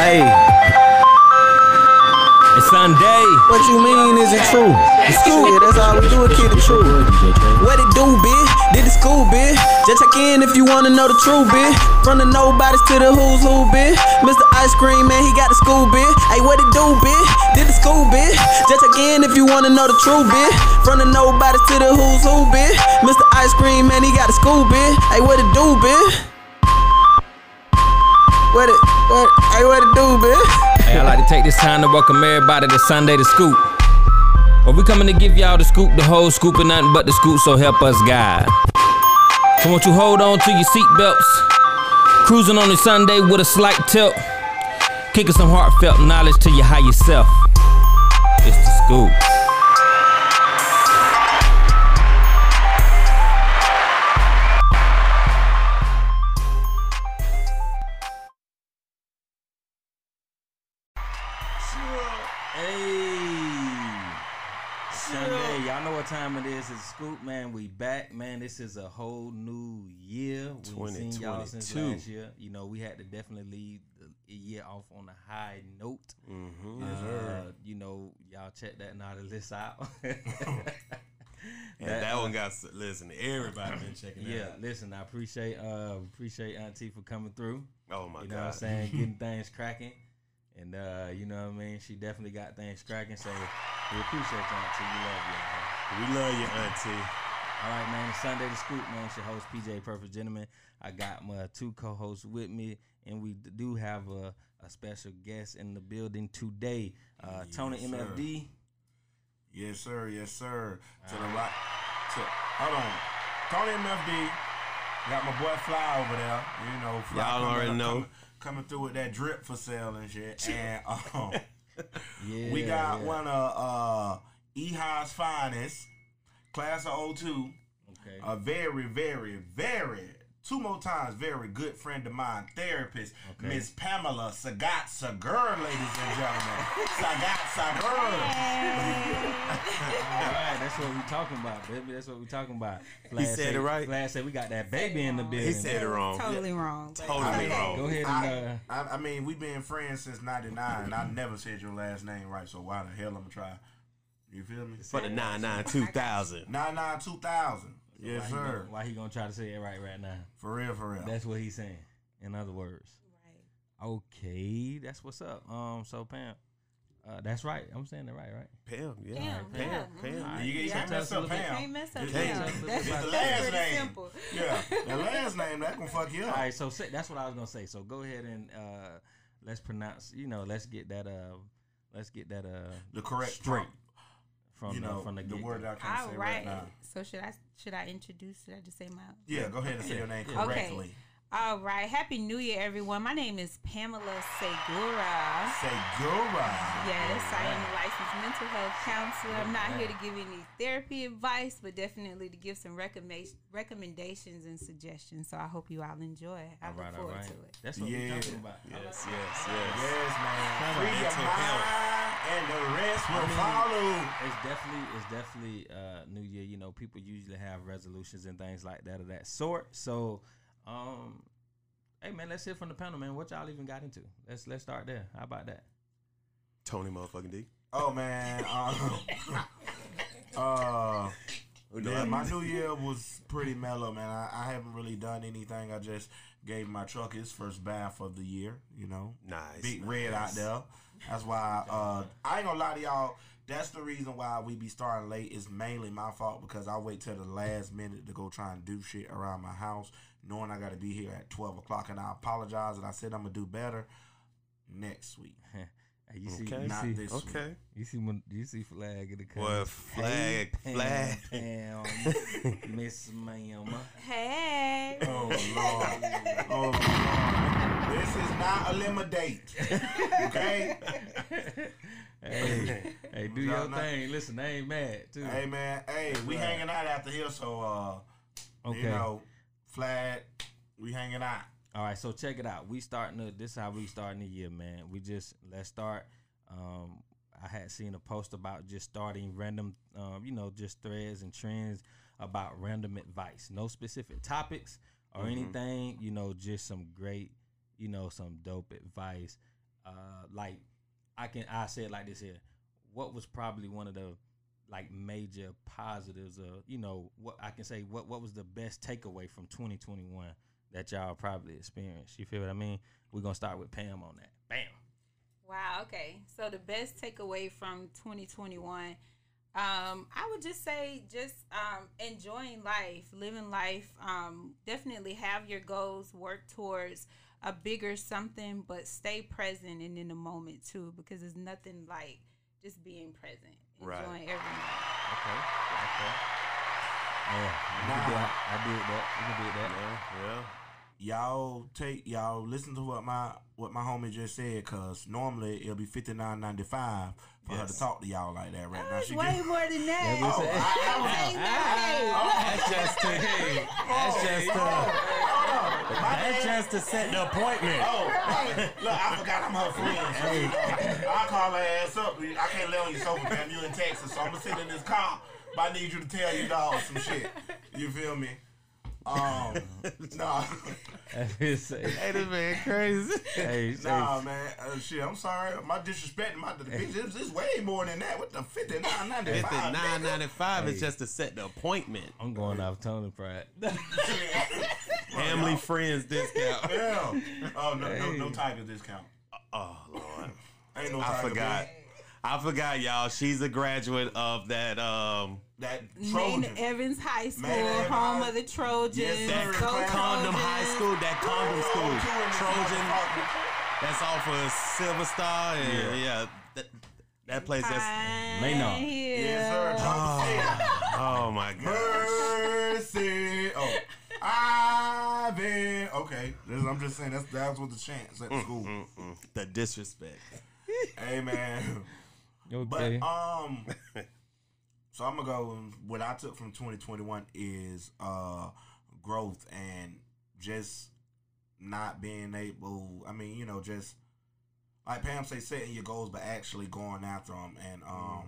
Hey, It's Sunday. what you mean isn't true? The school, yeah, that's all we do, is keep the truth. What it do, bitch? Did the school, bitch? Just check in if you wanna know the truth, bitch. From the nobodies to the who's who, bitch. Mr. Ice Cream, man, he got the school, bitch. Hey, what it do, bitch? Did the school, bitch? Just check in if you wanna know the truth, bitch. From the nobodies to the who's who, bitch. Mr. Ice Cream, man, he got the school, bitch. Hey, what it do, bitch? What it do, bitch? Hey, I like to take this time to welcome everybody to Sunday the Scoop. Well, we coming to give y'all the scoop, the whole scoop, and nothing but the scoop, so help us God. So won't you hold on to your seatbelts, cruising on a Sunday with a slight tilt, kicking some heartfelt knowledge to your higher self. It's the scoop. Sunday, y'all know what time it is. It's Scoop, man. We back, man. This is a whole new year. We've seen y'all since last year. You know, we had to definitely leave the year off on a high note. You know, y'all check that list out. And that one got, listen, everybody been checking it out. Yeah, listen, I appreciate Auntie for coming through. Oh my God. You know what I'm saying? Getting things cracking. And you know what I mean? She definitely got things cracking. So we appreciate you, Auntie. We love you. We love you, Auntie. All right, man. It's Sunday the Scoop, man. It's your host, PJ Perfect Gentleman. I got my two co-hosts with me, and we do have a special guest in the building today. Tony Yes, MFD. Yes, sir. Yes, sir. To the right. Hold on. Tony MFD. Got my boy Fly over there. You know, Fly Y'all already know. Coming through with that drip for sale and shit. And Yeah, we got one of EHI's finest, class of 02. Okay. A very, very, very, two more times, very good friend of mine, therapist, Miss Pamela Sagat Sagur, ladies and gentlemen. Sagat Sagur. All right, that's what we talking about, baby. That's what we talking about. Flash said it right. Flash said we got that baby in the building. He said it wrong. Totally wrong. but- Totally wrong. Go ahead and I mean, we've been friends since '99, and I never said your last name right. So why the hell I'm gonna try? You feel me? For the 99-2000. 99 2000. Yes, sir. Why he gonna try to say it right now? For real, for real. That's what he's saying. In other words. Right. Okay, that's what's up. So Pam, that's right. I'm saying it right? Pam, yeah. Pam, Pam. yeah. You Yeah. can't mess up Pam. Can't mess up. Can't. Yeah. That's It's the that's last pretty name. simple. Yeah, the last name that can fuck you All up. right, so that's what I was gonna say. So go ahead and let's pronounce. You know, let's get that The correct straight from You know, from the the get-go. word I can't All say right right. now. So should I introduce? Should I just say my? Yeah, go ahead and say your name Yeah. correctly. All right. Happy New Year, everyone. My name is Pamela Segura. Segura. Yes, I am a licensed mental health counselor. I'm not here to give any therapy advice, but definitely to give some recommendations and suggestions. So I hope you all enjoy. I All look right, forward all right. to it. That's what Yeah. we're talking about. Yes. Yes, man. Come on, Free your mental mind, and the rest will follow. It's definitely New Year. You know, people usually have resolutions and things like that of that sort. So, hey man, let's hear from the panel, man. What y'all even got into? Let's start there. How about that? Tony motherfucking D. Oh man. Yeah, my New Year was pretty mellow, man. I haven't really done anything. I just gave my truck its first bath of the year. You know, Nice. Big Red out there. That's why I ain't gonna lie to y'all. That's the reason why we be starting late. It's mainly my fault because I wait till the last minute to go try and do shit around my house, knowing I got to be here at 12 o'clock. And I apologize, and I said I'm gonna do better next week. Hey, you see, Okay. Not this week. Okay. you see Flag in the Well, comments. flag. Pam, Miss Ma'am. Hey. Oh Lord. Oh Lord. This is not a limit date. Okay? Hey, do Y'all your not- thing. Listen, I ain't mad too. Hey man, hey, we hanging out after here, so Okay. you know, Flag, we hanging out. All right, so check it out. This is how we starting the year, man. Let's start. I had seen a post about just starting random, just threads and trends about random advice. No specific topics or anything, just some great, some dope advice. like I say it like this here. What was probably one of the like major positives of, you know, what I can say, what was the best takeaway from 2021 that y'all probably experienced? You feel what I mean? We're gonna start with Pam on that. Bam. Wow, okay. So the best takeaway from 2021, I would just say enjoying life, living life. Definitely have your goals, work towards a bigger something, but stay present and in the moment too, because there's nothing like just being present, enjoying every moment. Okay. Yeah, I did that. You can do that. Yeah. Y'all listen to what my homie just said, cause normally it'll be $59.95 for her to talk to y'all like that right now. It's way more than that. That's just to set the appointment. Look, I forgot I'm her friend. I'll call her ass up. I can't lay on your sofa, man. You in Texas, so I'm gonna sit in this car. But I need you to tell your dog some shit. You feel me? No. Hey, this man crazy. Man. Shit, I'm sorry. My disrespect, this is way more than that. What the $59.95? $59.95 is just to set the appointment. I'm going off Tony Pratt. Family friends discount. Yeah. Oh no Tiger discount. Oh Lord. Ain't no I Tiger. forgot. I forgot, y'all. She's a graduate of that Trojan. Maine Evans High School, Maine Evans home High- of the Trojans. Yes, sir. Go Condom Trojans. High School, that condom school. Trojan. That's off of Silver Star. And that place that's Maynard. Yes, sir. oh my God. Mercy. Oh. I've been okay. I'm just saying that's what the chants at the school. The disrespect. Hey man. Okay. But so I'm gonna go. What I took from 2021 is growth and just not being able. I mean, you know, just like Pam say, setting your goals, but actually going after them. And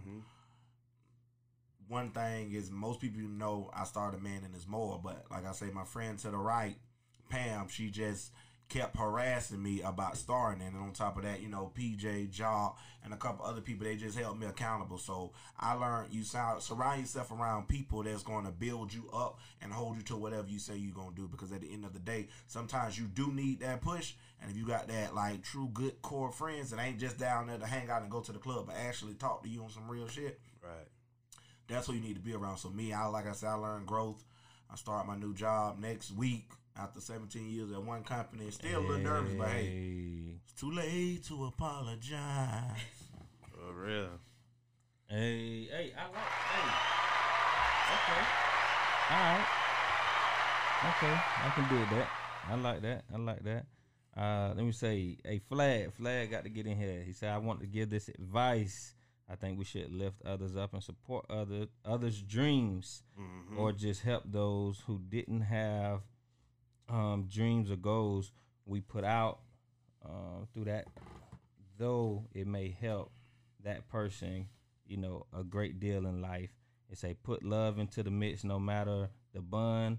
one thing is, most people know I started Manning is More, but like I say, my friend to the right, Pam, she just kept harassing me about starting, and on top of that, you know, PJ, Jaw, and a couple other people, they just held me accountable. So I learned surround yourself around people that's going to build you up and hold you to whatever you say you're going to do, because at the end of the day, sometimes you do need that push. And if you got that like true good core friends that ain't just down there to hang out and go to the club, but actually talk to you on some real shit, Right. that's who you need to be around. So me, like I said, I learned growth. I start my new job next week after 17 years at one company. Still a little nervous, but hey, it's too late to apologize. For real. Hey, I like. Okay. All right. Okay, I can do that. I like that. Let me say, hey, Flag got to get in here. He said, I want to give this advice. I think we should lift others up and support others' dreams, or just help those who didn't have dreams or goals we put out through that, though it may help that person, you know, a great deal in life. It say put love into the mix, no matter the bun,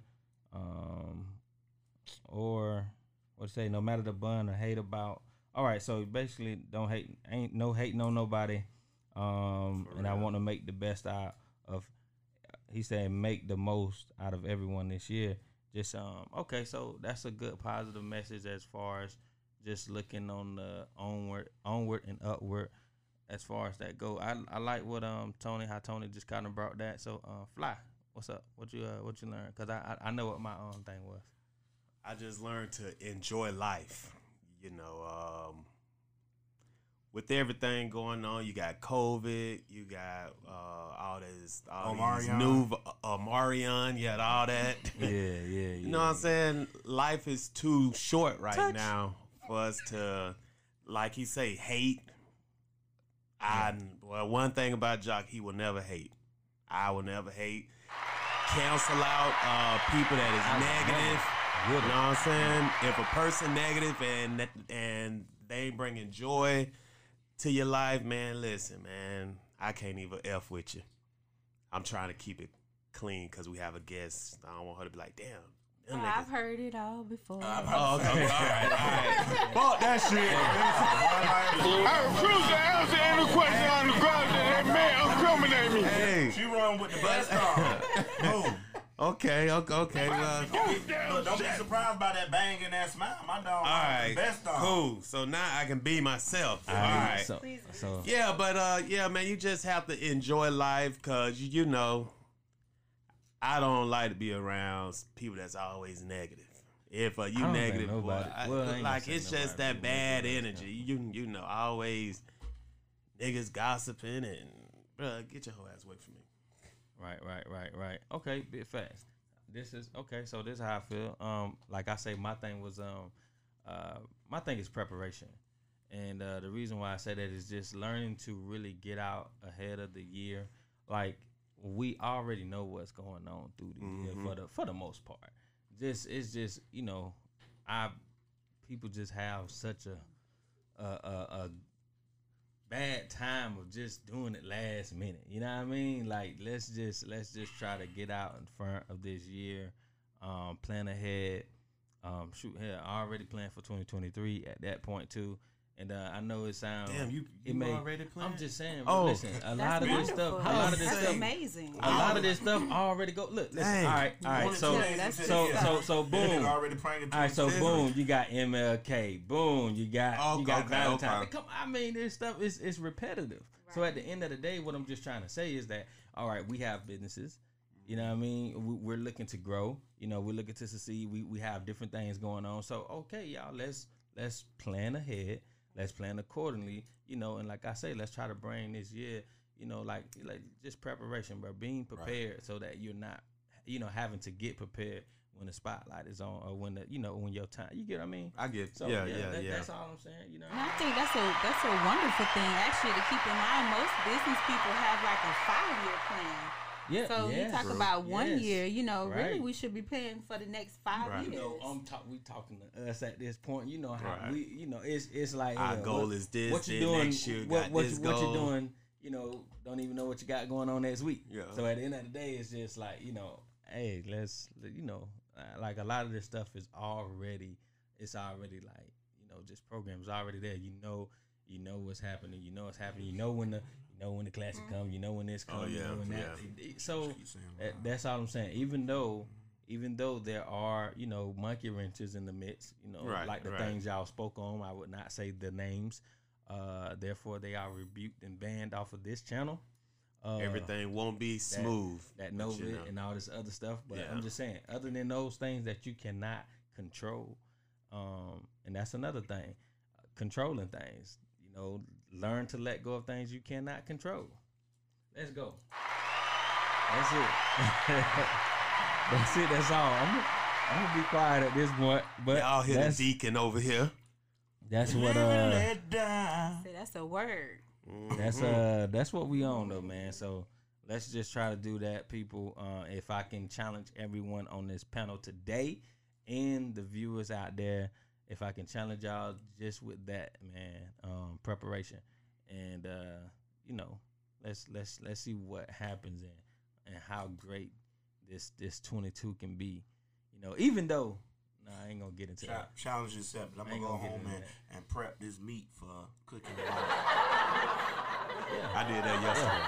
or what say, no matter the bun or hate about. All right, so basically, don't hate, ain't no hating on nobody. And I want to make the best out of. He's saying make the most out of everyone this year. Just okay, so that's a good positive message as far as just looking on the onward and upward as far as that go. I like what how Tony just kind of brought that. So Fly, what's up? What you learned? Cause I know what my thing was. I just learned to enjoy life. You know, with everything going on, you got COVID, you got all these new Omarion, you had all that. Yeah. You know what I'm saying? Life is too short now for us to, like he say, hate. Well, one thing about Jock, he will never hate. I will never hate. Cancel out people that is negative. You know what I'm saying? If a person negative and they ain't bringing joy to your life, man, listen, man, I can't even F with you. I'm trying to keep it clean because we have a guest. I don't want her to be like, damn, Them I've niggas. heard it all before. Oh, okay. All right. Fuck that shit. I refuse to answer any question on the ground that man incriminate me. Hey. She run with the best on. Boom. Okay. Well. Look, don't be surprised by that banging that smile. My dog All right. the best on. Cool. So now I can be myself. All right. So Yeah, but yeah, man, you just have to enjoy life because you know, I don't like to be around people that's always negative. If you don't think negative, boy, nobody- well, I ain't like gonna it's say just nobody that bad really energy. You know, always niggas gossiping and bruh, get your whole ass away from me. Right. Okay, bit fast. This is okay. So this is how I feel. Like I say, my thing was my thing is preparation, and the reason why I say that is just learning to really get out ahead of the year. Like we already know what's going on through the year for the most part. It's just people just have such a bad time of just doing it last minute. You know what I mean? Like let's just try to get out in front of this year, plan ahead. I already planned for 2023 at that point too. And I know it sounds. Damn, you already planned? I'm just saying. Oh. Listen, a lot of this stuff. That's amazing. A lot of this stuff already go. Look, listen. Dang. All right. So boom. Already praying. All right, so boom, you got MLK. Boom, you got Okay, Valentine. okay. Come, I mean, this stuff is repetitive. So at the end of the day, what I'm just trying to say is that all right, we have businesses. You know what I mean? We're looking to grow. You know, we're looking to succeed. We have different things going on. So okay, y'all, let's plan ahead. Let's plan accordingly. You know, and like I say, let's try to bring this year. You know, like just preparation, bro. Being prepared so that you're not, having to get prepared when the spotlight is on or when when your time. You get what I mean? I get. So Yeah. That's all I'm saying. You know. And I think that's a wonderful thing actually to keep in mind. Most business people have like a 5-year plan. Yeah. So you talk about 1 year, really Right. we should be planning for the next 5 Right. years. We talking to us at this point. You know how Right. we. it's like Our goal is this. What you then doing? next year What this you goal. doing? Don't even know what you got going on next week. Yeah. So at the end of the day, it's just like hey, let's like a lot of this stuff is already. It's already like just programs already there. You know what's happening. You know what's happening. You know when the classic comes. You know when this comes. You know when that. So that's all I'm saying. Even though there are monkey wrenches in the midst, like the things y'all spoke on, I would not say the names. Therefore, they are rebuked and banned off of this channel. Everything won't be smooth. That Novit and all this other stuff. But Yeah. I'm just saying, other than those things that you cannot control, and that's another thing, controlling things. Learn to let go of things you cannot control. Let's go. That's it. That's it. That's all. I'm gonna be quiet at this point. But Y'all hear the that's, deacon over here. that's what Let down. So that's a word. that's what we on though, man. So let's just try to do that, people. If I can challenge everyone on this panel today and the viewers out there, if I can challenge y'all just with that, man, preparation, and let's see what happens and how great this 22 can be. Even though I ain't gonna get into that. Challenge yourself. I'm gonna go home and prep this meat for cooking. I did that yesterday.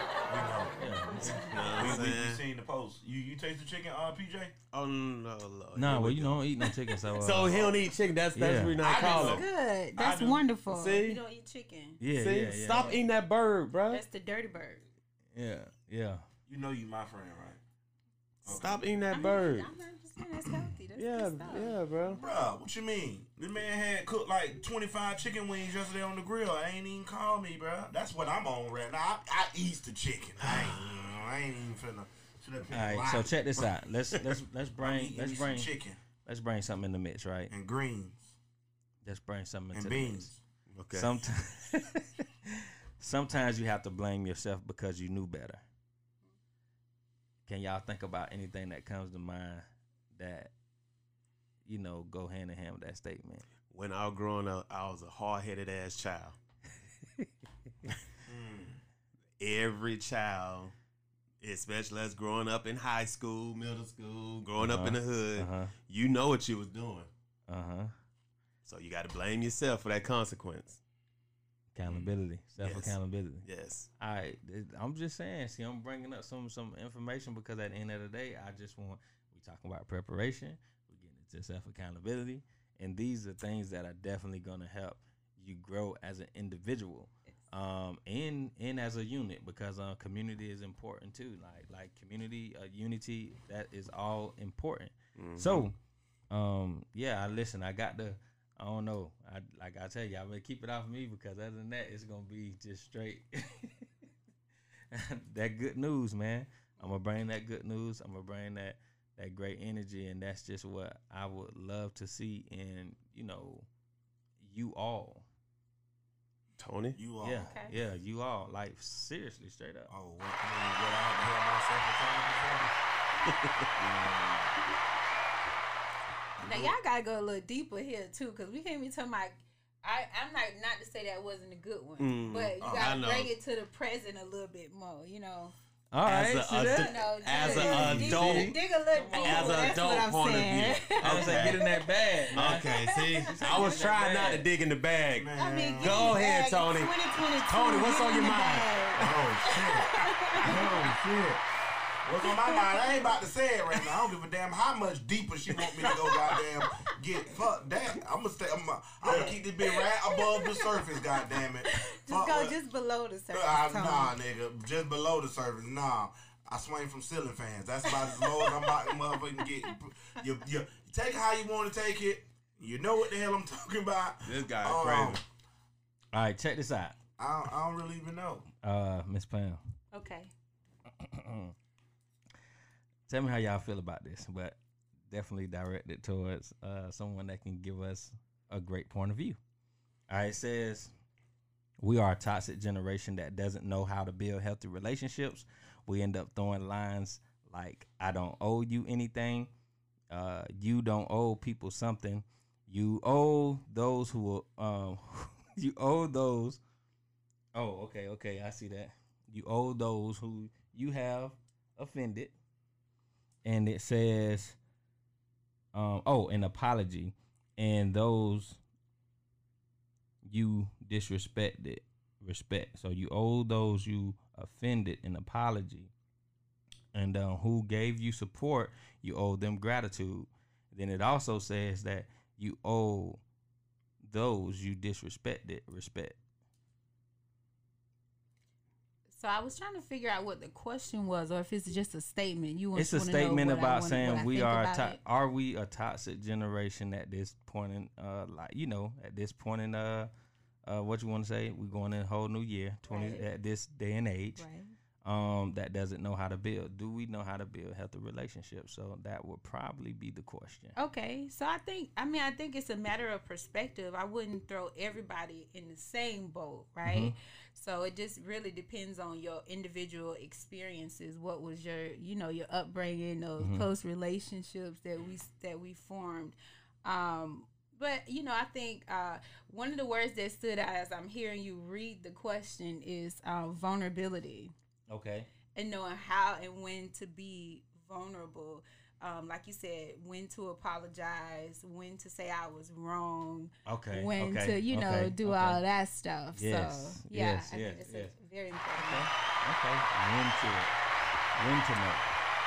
We seen the post. You taste the chicken, PJ? Oh no, Lord. Nah, well, you don't eat no chicken, so So he don't eat chicken. That's Yeah. we not calling. Good. That's do. wonderful. See? You don't eat chicken. yeah, See, yeah, yeah. stop eating that bird, bro. That's the dirty bird. Yeah. You know you my friend, right? Stop eating that bird. I'm not just saying that's healthy. That's Yeah, good stuff. yeah, bro. Bruh, what you mean? This man had cooked like 25 chicken wings yesterday on the grill. I ain't even call me, bruh. That's what I'm on right now. I eat the chicken. I ain't even finna. All right, so check this out. Let's bring chicken let's bring something in the mix, right? and greens Let's bring something and into the mix. beans. Okay. Sometimes you have to blame yourself because you knew better. Can y'all think about anything that comes to mind that go hand in hand with that statement? When I was growing up, I was a hard-headed ass child. Every child especially us growing up in high school, middle school, growing up in the hood, you know what you was doing. So you got to blame yourself for that consequence. Accountability, self-accountability. Yes. All right, I'm just saying. See, I'm bringing up some information because at the end of the day, I just want we talking about preparation. We're getting into self-accountability, and these are things that are definitely going to help you grow as an individual, and as a unit, because community is important too. Like community unity, that is all important. So, yeah, I got the. I don't know. I tell you, I better keep it off of me because other than that, it's gonna be just straight that good news, man. I'm gonna bring that good news. I'm gonna bring that great energy, and that's just what I would love to see in you all. Tony, You all. Yeah, yeah, you all. Like seriously, straight up. Oh, what I held myself accountable for? Now y'all gotta go a little deeper here too, because we can't be talking about. I'm not to say that wasn't a good one, but you gotta bring it to the present a little bit more. All right, as an adult, dig a little deeper. as an adult point of view. I was like, get in that bag. Man. Okay, see, I was trying not to dig in the bag. Man. I mean, Go ahead, Tony. 2022. Tony, what's on your mind? Oh shit. What's on my mind? I ain't about to say it right now. I don't give a damn how much deeper she want me to go. Goddamn, get fuck that. I'm gonna keep this bit right above the surface. Goddamn it. Just below the surface. Nah, nigga, just below the surface. Nah, I swing from ceiling fans. That's about as low as I'm about to motherfucking get. You take it how you want to take it. You know what the hell I'm talking about. This guy is crazy. All right, check this out. I don't really even know. Miss Pam. Okay. Tell me how y'all feel about this, but definitely direct it towards someone that can give us a great point of view. All right, it says, we are a toxic generation that doesn't know how to build healthy relationships. We end up throwing lines like, I don't owe you anything. You don't owe people something. You owe those who you owe those. Oh, okay, I see that. You owe those who you have offended. And it says, an apology. And those you disrespected, respect. So you owe those you offended an apology. And who gave you support, you owe them gratitude. Then it also says that you owe those you disrespected respect. So I was trying to figure out what the question was, or if it's just a statement. It's a statement about saying we are. Are we a toxic generation at this point in, at this point in, what you want to say? We're going in a whole new year, at this day and age. Right. That doesn't know how to build. Do we know how to build healthy relationships? So that would probably be the question. Okay, so I think it's a matter of perspective. I wouldn't throw everybody in the same boat, right? Mm-hmm. So it just really depends on your individual experiences. What was your upbringing, those close relationships that we formed. But I think one of the words that stood out as I'm hearing you read the question is vulnerability. Okay. And knowing how and when to be vulnerable. Like you said, when to apologize, when to say I was wrong. Okay. When to, do all that stuff. Yes. So, yeah, I think it's very important. Okay. When to know.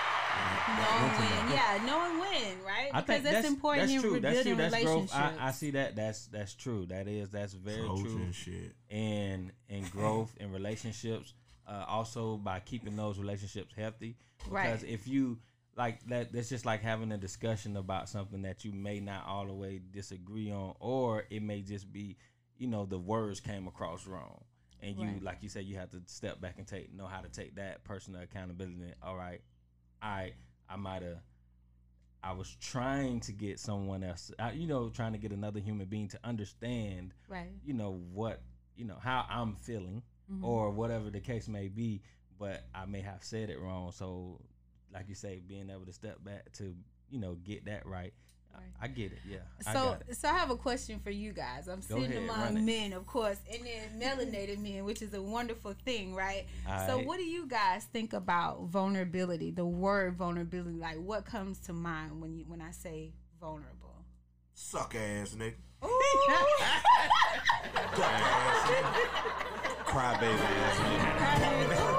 Knowing when, right? I think that's important in rebuilding relationships. I see that. That's true. That's very true. And shit. And growth in relationships. Also by keeping those relationships healthy. Because if you like that's just like having a discussion about something that you may not all the way disagree on, or it may just be, the words came across wrong. And you, like you said, you have to step back and know how to take that personal accountability. All right, I was trying to get someone else, trying to get another human being to understand, how I'm feeling, or whatever the case may be, but I may have said it wrong. So, like you say, being able to step back to, get that right I get it. Yeah. So I have a question for you guys. I'm sitting among men, of course, and then melanated men, which is a wonderful thing, right? So what do you guys think about vulnerability? The word vulnerability, like what comes to mind when I say vulnerable? Suck ass nigga. Crybaby ass nigga.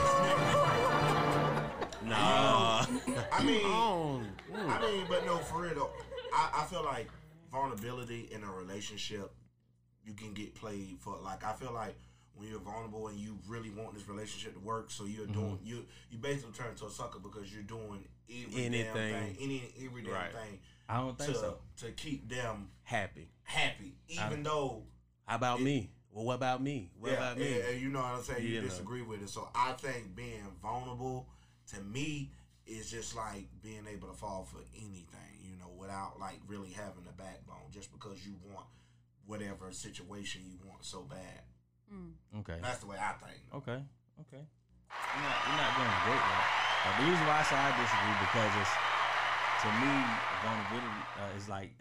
Nah. I mean, but no, for real though. I feel like vulnerability in a relationship, you can get played for. Like, I feel like when you're vulnerable and you really want this relationship to work, so you're doing you basically turn into a sucker because you're doing every damn thing. I don't think so. To keep them happy. Even though. How about me? Well, what about me? What about me? Yeah, you know what I'm saying? You disagree with it. So I think being vulnerable to me is just like being able to fall for anything, you know, without like really having a backbone, just because you want whatever situation you want so bad. Okay. That's the way I think. Okay. You're not going great, right? The reason why I say I disagree because it's, to me, vulnerability is like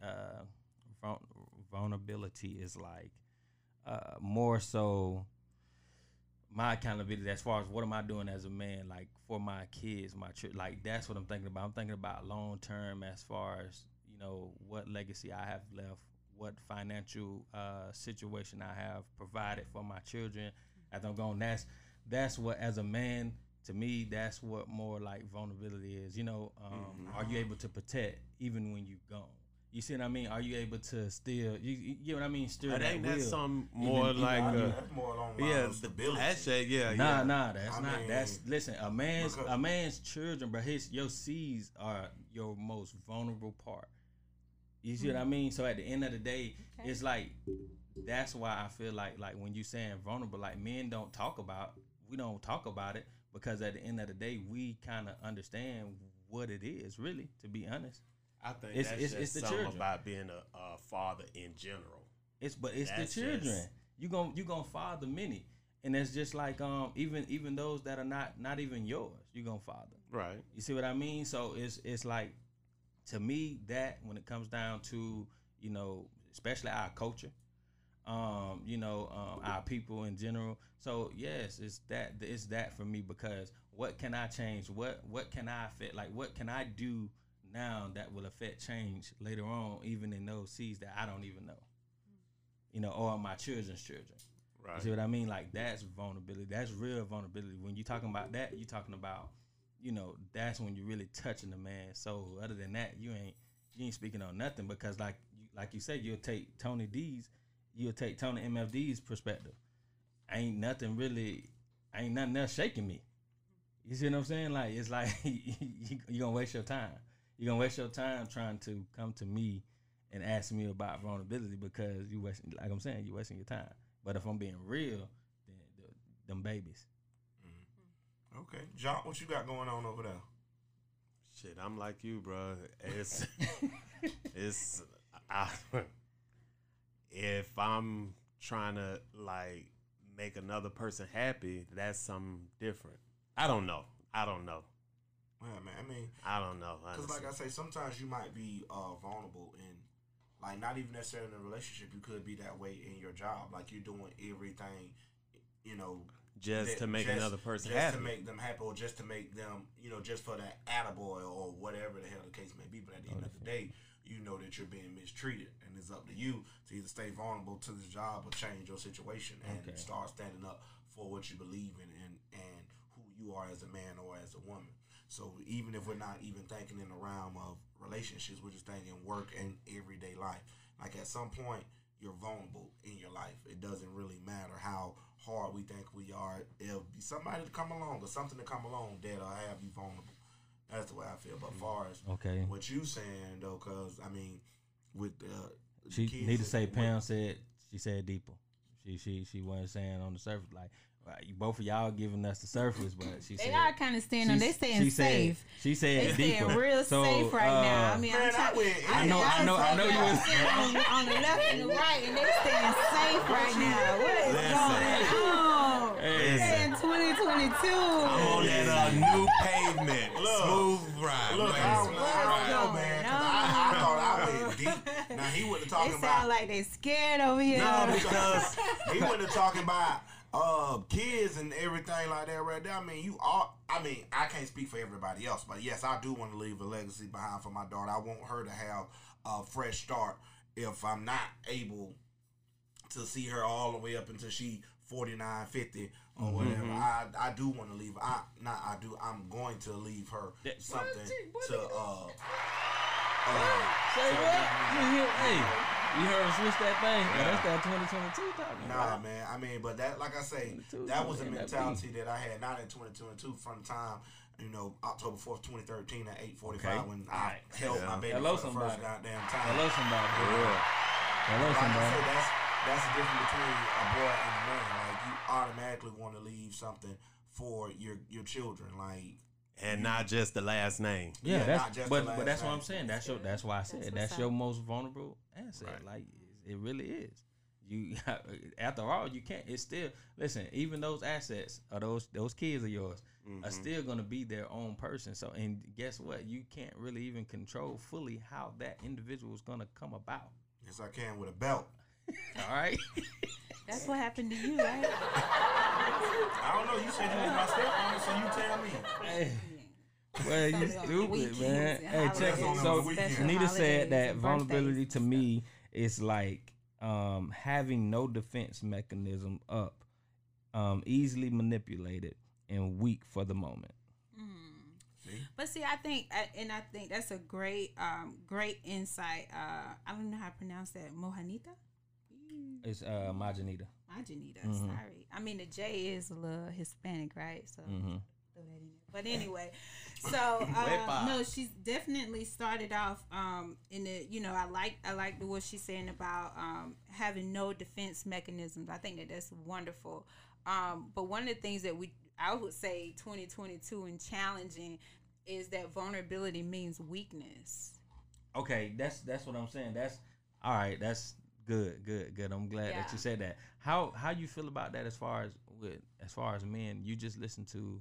vulnerability is like more so my accountability as far as what am I doing as a man, like for my kids, my children, like that's what I'm thinking about. I'm thinking about long term as far as, you know, what legacy I have left, what financial situation I have provided for my children as I'm going. That's what, as a man, to me, that's what more like vulnerability is. You know, are you able to protect even when you're gone? You see what I mean? Are you able to still, you know what I mean? Still, ain't that some more like that's more along the lines of stability. That's it, Nah, that's not. That's listen. A man's children, bro. Your seeds are your most vulnerable part. You see what I mean? So at the end of the day, it's like that's why I feel like when you saying vulnerable, like men don't talk about. We don't talk about it because at the end of the day, we kind of understand what it is. Really, to be honest. I think it's the something children. About being a father in general. It's the children. You gonna father many, and it's just like even those that are not even yours, you gonna father. Right. You see what I mean? So it's like, to me, that when it comes down to, you know, especially our culture, our people in general. So yes, it's that for me, because what can I change? What can I affect? Like, what can I do now that will affect change later on, even in those seeds that I don't even know, you know, or my children's children. Right. You see what I mean? Like, that's vulnerability. That's real vulnerability. When you're talking about that, you're talking about, you know, that's when you're really touching the man. So other than that, you ain't speaking on nothing, because like you said, you'll take Tony MFD's perspective. Ain't nothing else shaking me. You see what I'm saying? Like, it's like you're gonna waste your time. You're going to waste your time trying to come to me and ask me about vulnerability, because you wasting, like I'm saying, you're wasting your time. But if I'm being real, then them babies. Mm-hmm. Okay. John, what you got going on over there? Shit, I'm like you, bro. If I'm trying to, like, make another person happy, that's something different. I don't know. Yeah, man. I mean, I don't know. Because, like I say, sometimes you might be vulnerable in, like, not even necessarily in a relationship. You could be that way in your job. Like, you're doing everything, you know, to make another person happy. Just to make them happy, or just to make them, you know, just for that attaboy or whatever the hell the case may be. But at the end of the day, you know that you're being mistreated, and it's up to you to either stay vulnerable to this job or change your situation and start standing up for what you believe in and who you are as a man or as a woman. So even if we're not even thinking in the realm of relationships, we're just thinking work and everyday life. Like, at some point, you're vulnerable in your life. It doesn't really matter how hard we think we are. It'll be somebody to come along or something to come along that'll have you vulnerable. That's the way I feel. But as far as what you saying, though, because, I mean, with she need to say, Pam said, she said deeper. She wasn't saying on the surface, like, both of y'all giving us the surface, but she said they are kind of staying on. They staying safe. She said they deeper. staying real safe right now. I mean, man, I know you was on the left and the right, and they staying safe right now. What is going on? Hey, in 2022. I'm on that new pavement, smooth ride. Look, I don't know, man. I thought I Now he wasn't It talking sound about. like they scared over here. No, because he wasn't talking about kids and everything like that right there. I mean, I can't speak for everybody else, but yes, I do want to leave a legacy behind for my daughter. I want her to have a fresh start if I'm not able to see her all the way up until she 49, 50 or whatever. I do want to leave. I'm going to leave her something to Say what? You heard him switch that thing? Yeah. That's that 2022 talking. Nah, man. I mean, but that, like I say, that was a mentality that I had not in 2022 from the time, October 4th, 2013 at 8:45 when I held my baby for the first goddamn time. Hello, somebody. Hello, Like somebody. I say, that's the difference between a boy and a man. Like, you automatically want to leave something for your children. Like, And not just the last name. Yeah, not just but the last that's what name. I'm saying. That's why I said that's your most vulnerable asset. Right. Like it really is. You after all, you can't. It's still listen. Even those assets or those kids of yours are still gonna be their own person. So and guess what? You can't really even control fully how that individual is gonna come about. yes, I can with a belt. All right. That's what happened to you, right? I don't know. You said you was my stepmama, so you tell me. Hey. Well, you It's only on stupid, weekends man. and Hey, check it. holidays, So, special Nita said holidays that and vulnerability birthdays to and me is like having no defense mechanism up, easily manipulated, and weak for the moment. But see, I think that's a great insight. I don't know how to pronounce that. Mohanita? It's Majanita. Majanita, Mm-hmm. sorry. I mean, the J is a little Hispanic, right? So Mm-hmm. throw that in there. But anyway, so no, she's definitely started off in the, I like what she's saying about having no defense mechanisms. I think that's wonderful. But one of the things that I would say 2022 and challenging is that vulnerability means weakness. Okay, that's what I'm saying. That's all right. That's good. I'm glad that you said that. How you feel about that as far as men? You just listened to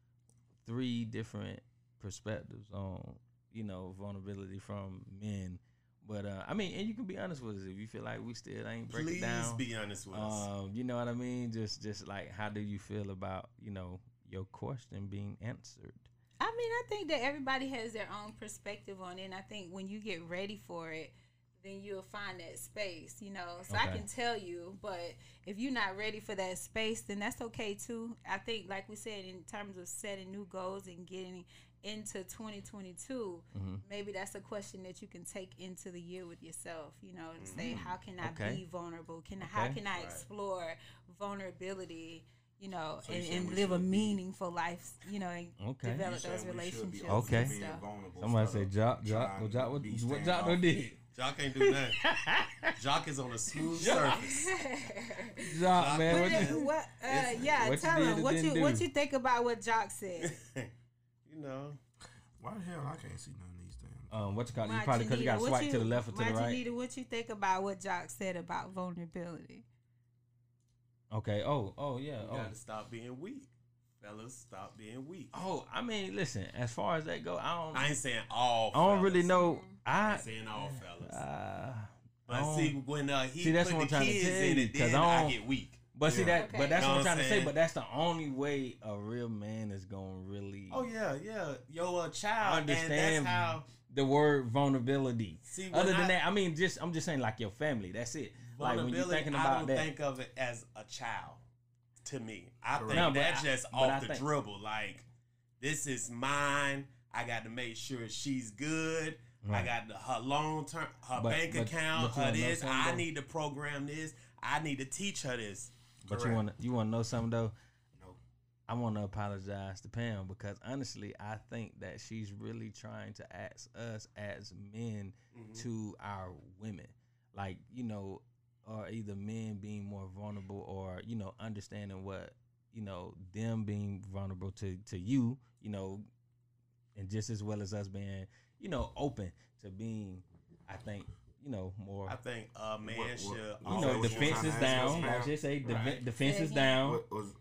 3 different perspectives on vulnerability from men. But I mean, and you can be honest with us if you feel like we still ain't break it down. Please be honest with us. You know what I mean? Just like how do you feel about your question being answered? I mean, I think that everybody has their own perspective on it. And I think when you get ready for it, then you'll find that space, So I can tell you, but if you're not ready for that space, then that's okay too. I think, like we said, in terms of setting new goals and getting into 2022, maybe that's a question that you can take into the year with yourself, and say, how can I be vulnerable? How can I explore vulnerability? And live a meaningful life, and develop those relationships. Okay. And stuff. Somebody say, Jock, what Jock did? Jock ain't do nothing. Jock is on a smooth surface. Jock, man, what Tell him what you think about what Jock said. Why the hell I can't see none of these things? What you call it? You probably could have got swiped to the left or to the right. Janita, what you think about what Jock said about vulnerability? Okay. Oh, yeah. You gotta stop being weak. Fellas, stop being weak. Oh, I mean, listen. As far as that go, I ain't saying all. I don't fellas. really know. I ain't saying all fellas. But see, when he that's put what I'm the trying to kids tell in you, it, then I get weak. But see that, but that's Know what I'm what trying I'm to say. saying? But that's the only way a real man is gonna really. Oh yeah. Your child understand and that's how the word vulnerability. See, other than that, I mean, I'm just saying like your family. That's it. Like when you're thinking about I don't that. think of it as a child. To me, I think No, that's just off the think, dribble. Like, this is mine. I got to make sure she's good. Right. I got her long term, her bank account, her this. I need to program this. I need to teach her this. But correct. you want to know something though? No. I want to apologize to Pam because honestly, I think that she's really trying to ask us as men to our women, like or either men being more vulnerable or understanding what them being vulnerable to you, and just as well as us being open to being, I think more. I think a man should defense is down. I should say defense is down.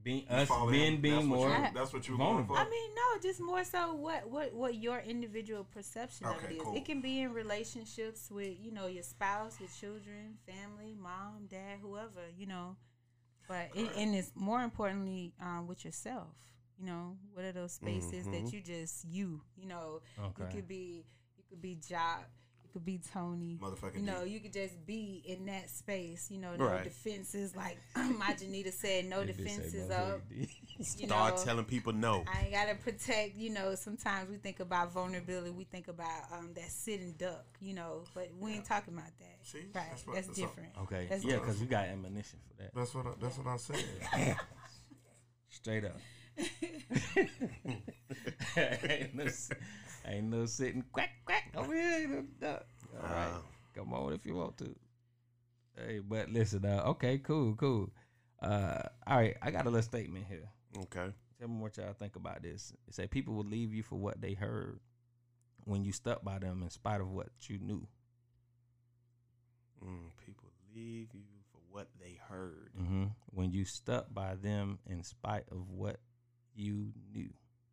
being That's more what you were going for. I mean, no, just more so what your individual perception of it is. Cool. It can be in relationships with, you know, your spouse, your children, family, mom, dad, whoever, you know. But and it's more importantly with yourself. You know, what are those spaces that you know? Okay. You could be Jock. Could be Tony, motherfucking. You know, you could just be in that space. You know, no defenses, like my Janita said, no defenses up. Start telling people no. I ain't gotta protect. You know, sometimes we think about vulnerability. We think about that sitting duck. You know, but we ain't talking about that. See, right? That's different. Okay, that's yeah, because we got ammunition for that. That's what I said. Straight up. ain't no sitting quack over here. All right, come on if you want to. Hey, but listen, okay, cool. All right, I got a little statement here. Okay, tell me what y'all think about this. It say people will leave you for what they heard when you stuck by them in spite of what you knew. People leave you for what they heard when you stuck by them in spite of what you knew.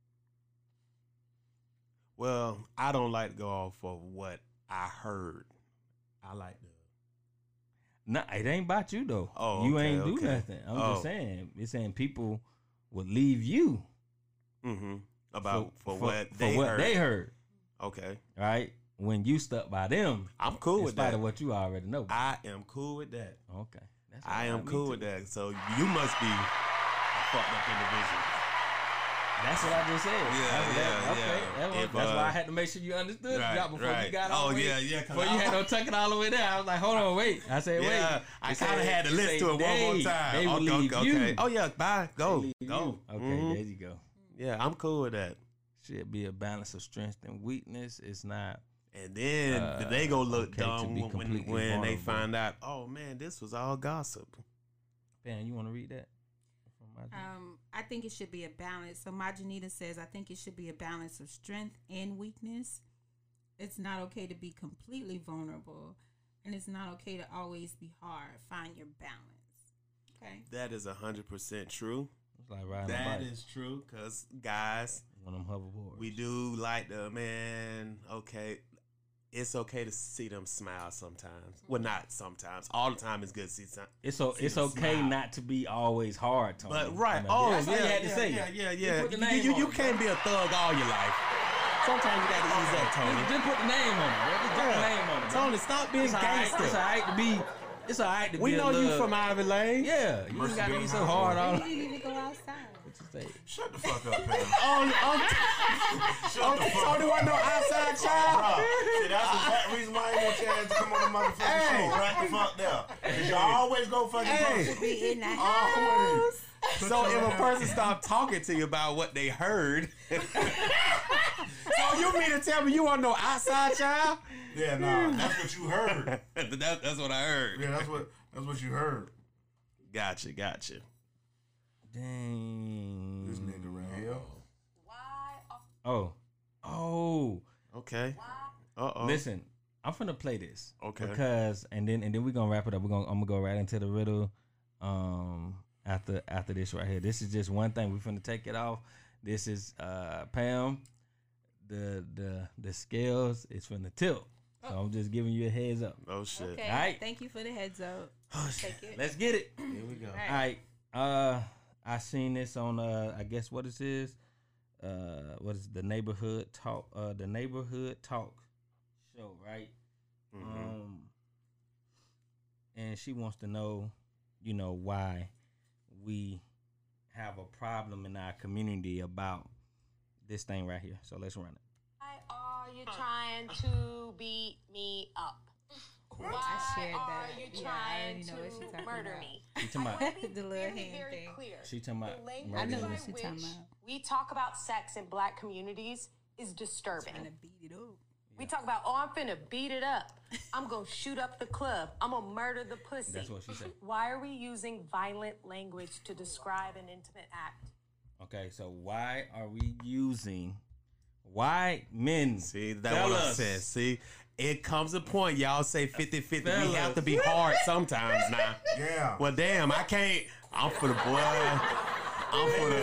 Well, I don't like to go off of what I heard. I like to. No, it ain't about you though. Oh, you ain't do nothing. I'm just saying. It's saying people would leave you. About for what they heard. Okay. Right. When you stuck by them, I'm cool with that. In spite of what you already know. I am cool with that. Okay. I am cool with that. So you must be a fucked up individual. That's what I just said. Yeah. That's why I had to make sure you understood before you got all the way. Yeah. Before you had no tuck it all the way there. I was like, hold on, wait. I said, wait. I kind of had to listen to it one more time. They will leave you. Oh, yeah. Bye. Go. Okay, there you go. Yeah, I'm cool with that. Should be a balance of strength and weakness. It's not. And then they go look dumb when they find out, oh, man, this was all gossip. Ben, you want to read that? I think it should be a balance. So my Janita says, I think it should be a balance of strength and weakness. It's not okay to be completely vulnerable, and it's not okay to always be hard. Find your balance. Okay. That is 100% true. It's like riding that a bike. is true, because guys, one of them hoverboards. We do like the okay. It's okay to see them smile sometimes. Well, not sometimes. All the time is good to see some. It's okay smile. Not to be always hard, Tony. But right. You know, that's what you had to say. Yeah. You can't be a thug all your life. Sometimes you got to ease up, Tony. Just put the name on it. Just put the name on it. Tony, stop being gangster. It's all right to be. It's all right to be. We know you from Ivy Lane. Yeah, you ain't got to be so hard on it. You need to go outside. Shut the fuck up, man. Tony wasn't no outside child. See, that's the exact reason why I ain't want your ass to come on the motherfucking show. Right the fuck there. Because y'all always go fucking close. Be in the house. So if a person stopped talking to you about what they heard, so you mean to tell me you want no outside child? Yeah, nah, that's what you heard. That's what I heard. Yeah, that's what you heard. Gotcha. Dang. This nigga right here. Oh. Okay. Listen, I'm finna play this. Okay. Because and then we're gonna wrap it up. I'm gonna go right into the riddle. After this right here. This is just one thing. We're finna take it off. This is Pam. The scales is finna tilt. So I'm just giving you a heads up. Oh shit. Okay. All right. Thank you for the heads up. Take it. Let's get it. Here we go. All right. I seen this on I guess what it is. What is the neighborhood talk? The neighborhood talk show, right? Mm-hmm. And she wants to know, why we have a problem in our community about this thing right here. So let's run it. Why are you trying to beat me up? Why are you trying to murder me? She talking about the little hand thing. She talking about. I know what she talking about. We talk about sex in Black communities is disturbing. Trying to beat it up. We talk about, I'm finna beat it up. I'm gonna shoot up the club. I'm gonna murder the pussy. That's what she said. Why are we using violent language to describe an intimate act? Okay, so why are we using white men? See, that's what I said. See, it comes a point y'all say 50-50. We have to be hard sometimes now. Yeah. Well, damn, I can't. I'm for the boy. I'm for the.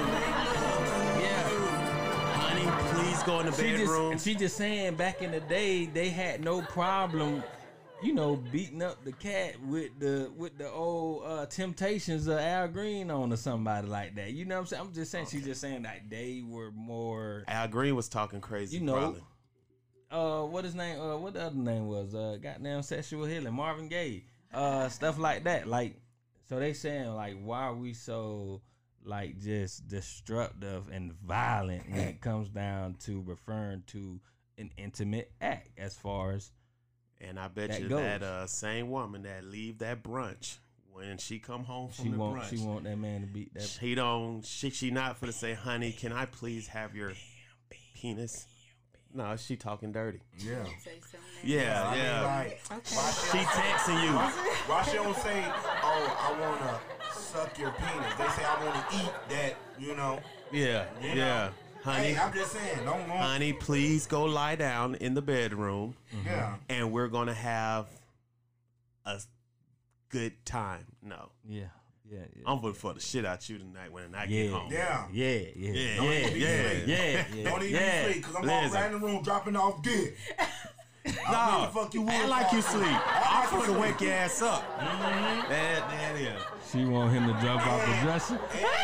Yeah. Honey, please go in the bedroom. She just saying back in the day they had no problem, you know, beating up the cat with the old Temptations of Al Green on or somebody like that. You know what I'm saying? I'm just saying she's just saying that they were more. Al Green was talking crazy. You know. Probably. What his name? What the other name was? Goddamn Sexual Healing, Marvin Gaye. Stuff like that. Like, so they saying like, why are we so like just destructive and violent when it comes down to referring to an intimate act as far as. And I bet you goes. that same woman that leave that brunch when she come home from brunch, she want that man to beat that. She not for to say, honey, can I please have your penis? No, she talking dirty. Yeah. Yeah. I mean, like, She texting you. Why she don't say, oh, I want to suck your penis? They say, I want to eat that, you know. Yeah. You Yeah. know? Honey, Hey, I'm just saying, don't. honey, please go lie down in the bedroom. Yeah. And we're going to have a good time. No. Yeah. I'm voting for the shit out you tonight when I get home. Yeah. Yeah. Don't even be sleep. Don't even be sleep, because I'm walking around the room dropping off dick. No, the fuck you act would, like you Father. sleep. I'm going to wake your ass up. That is. She want him to jump off the dresser.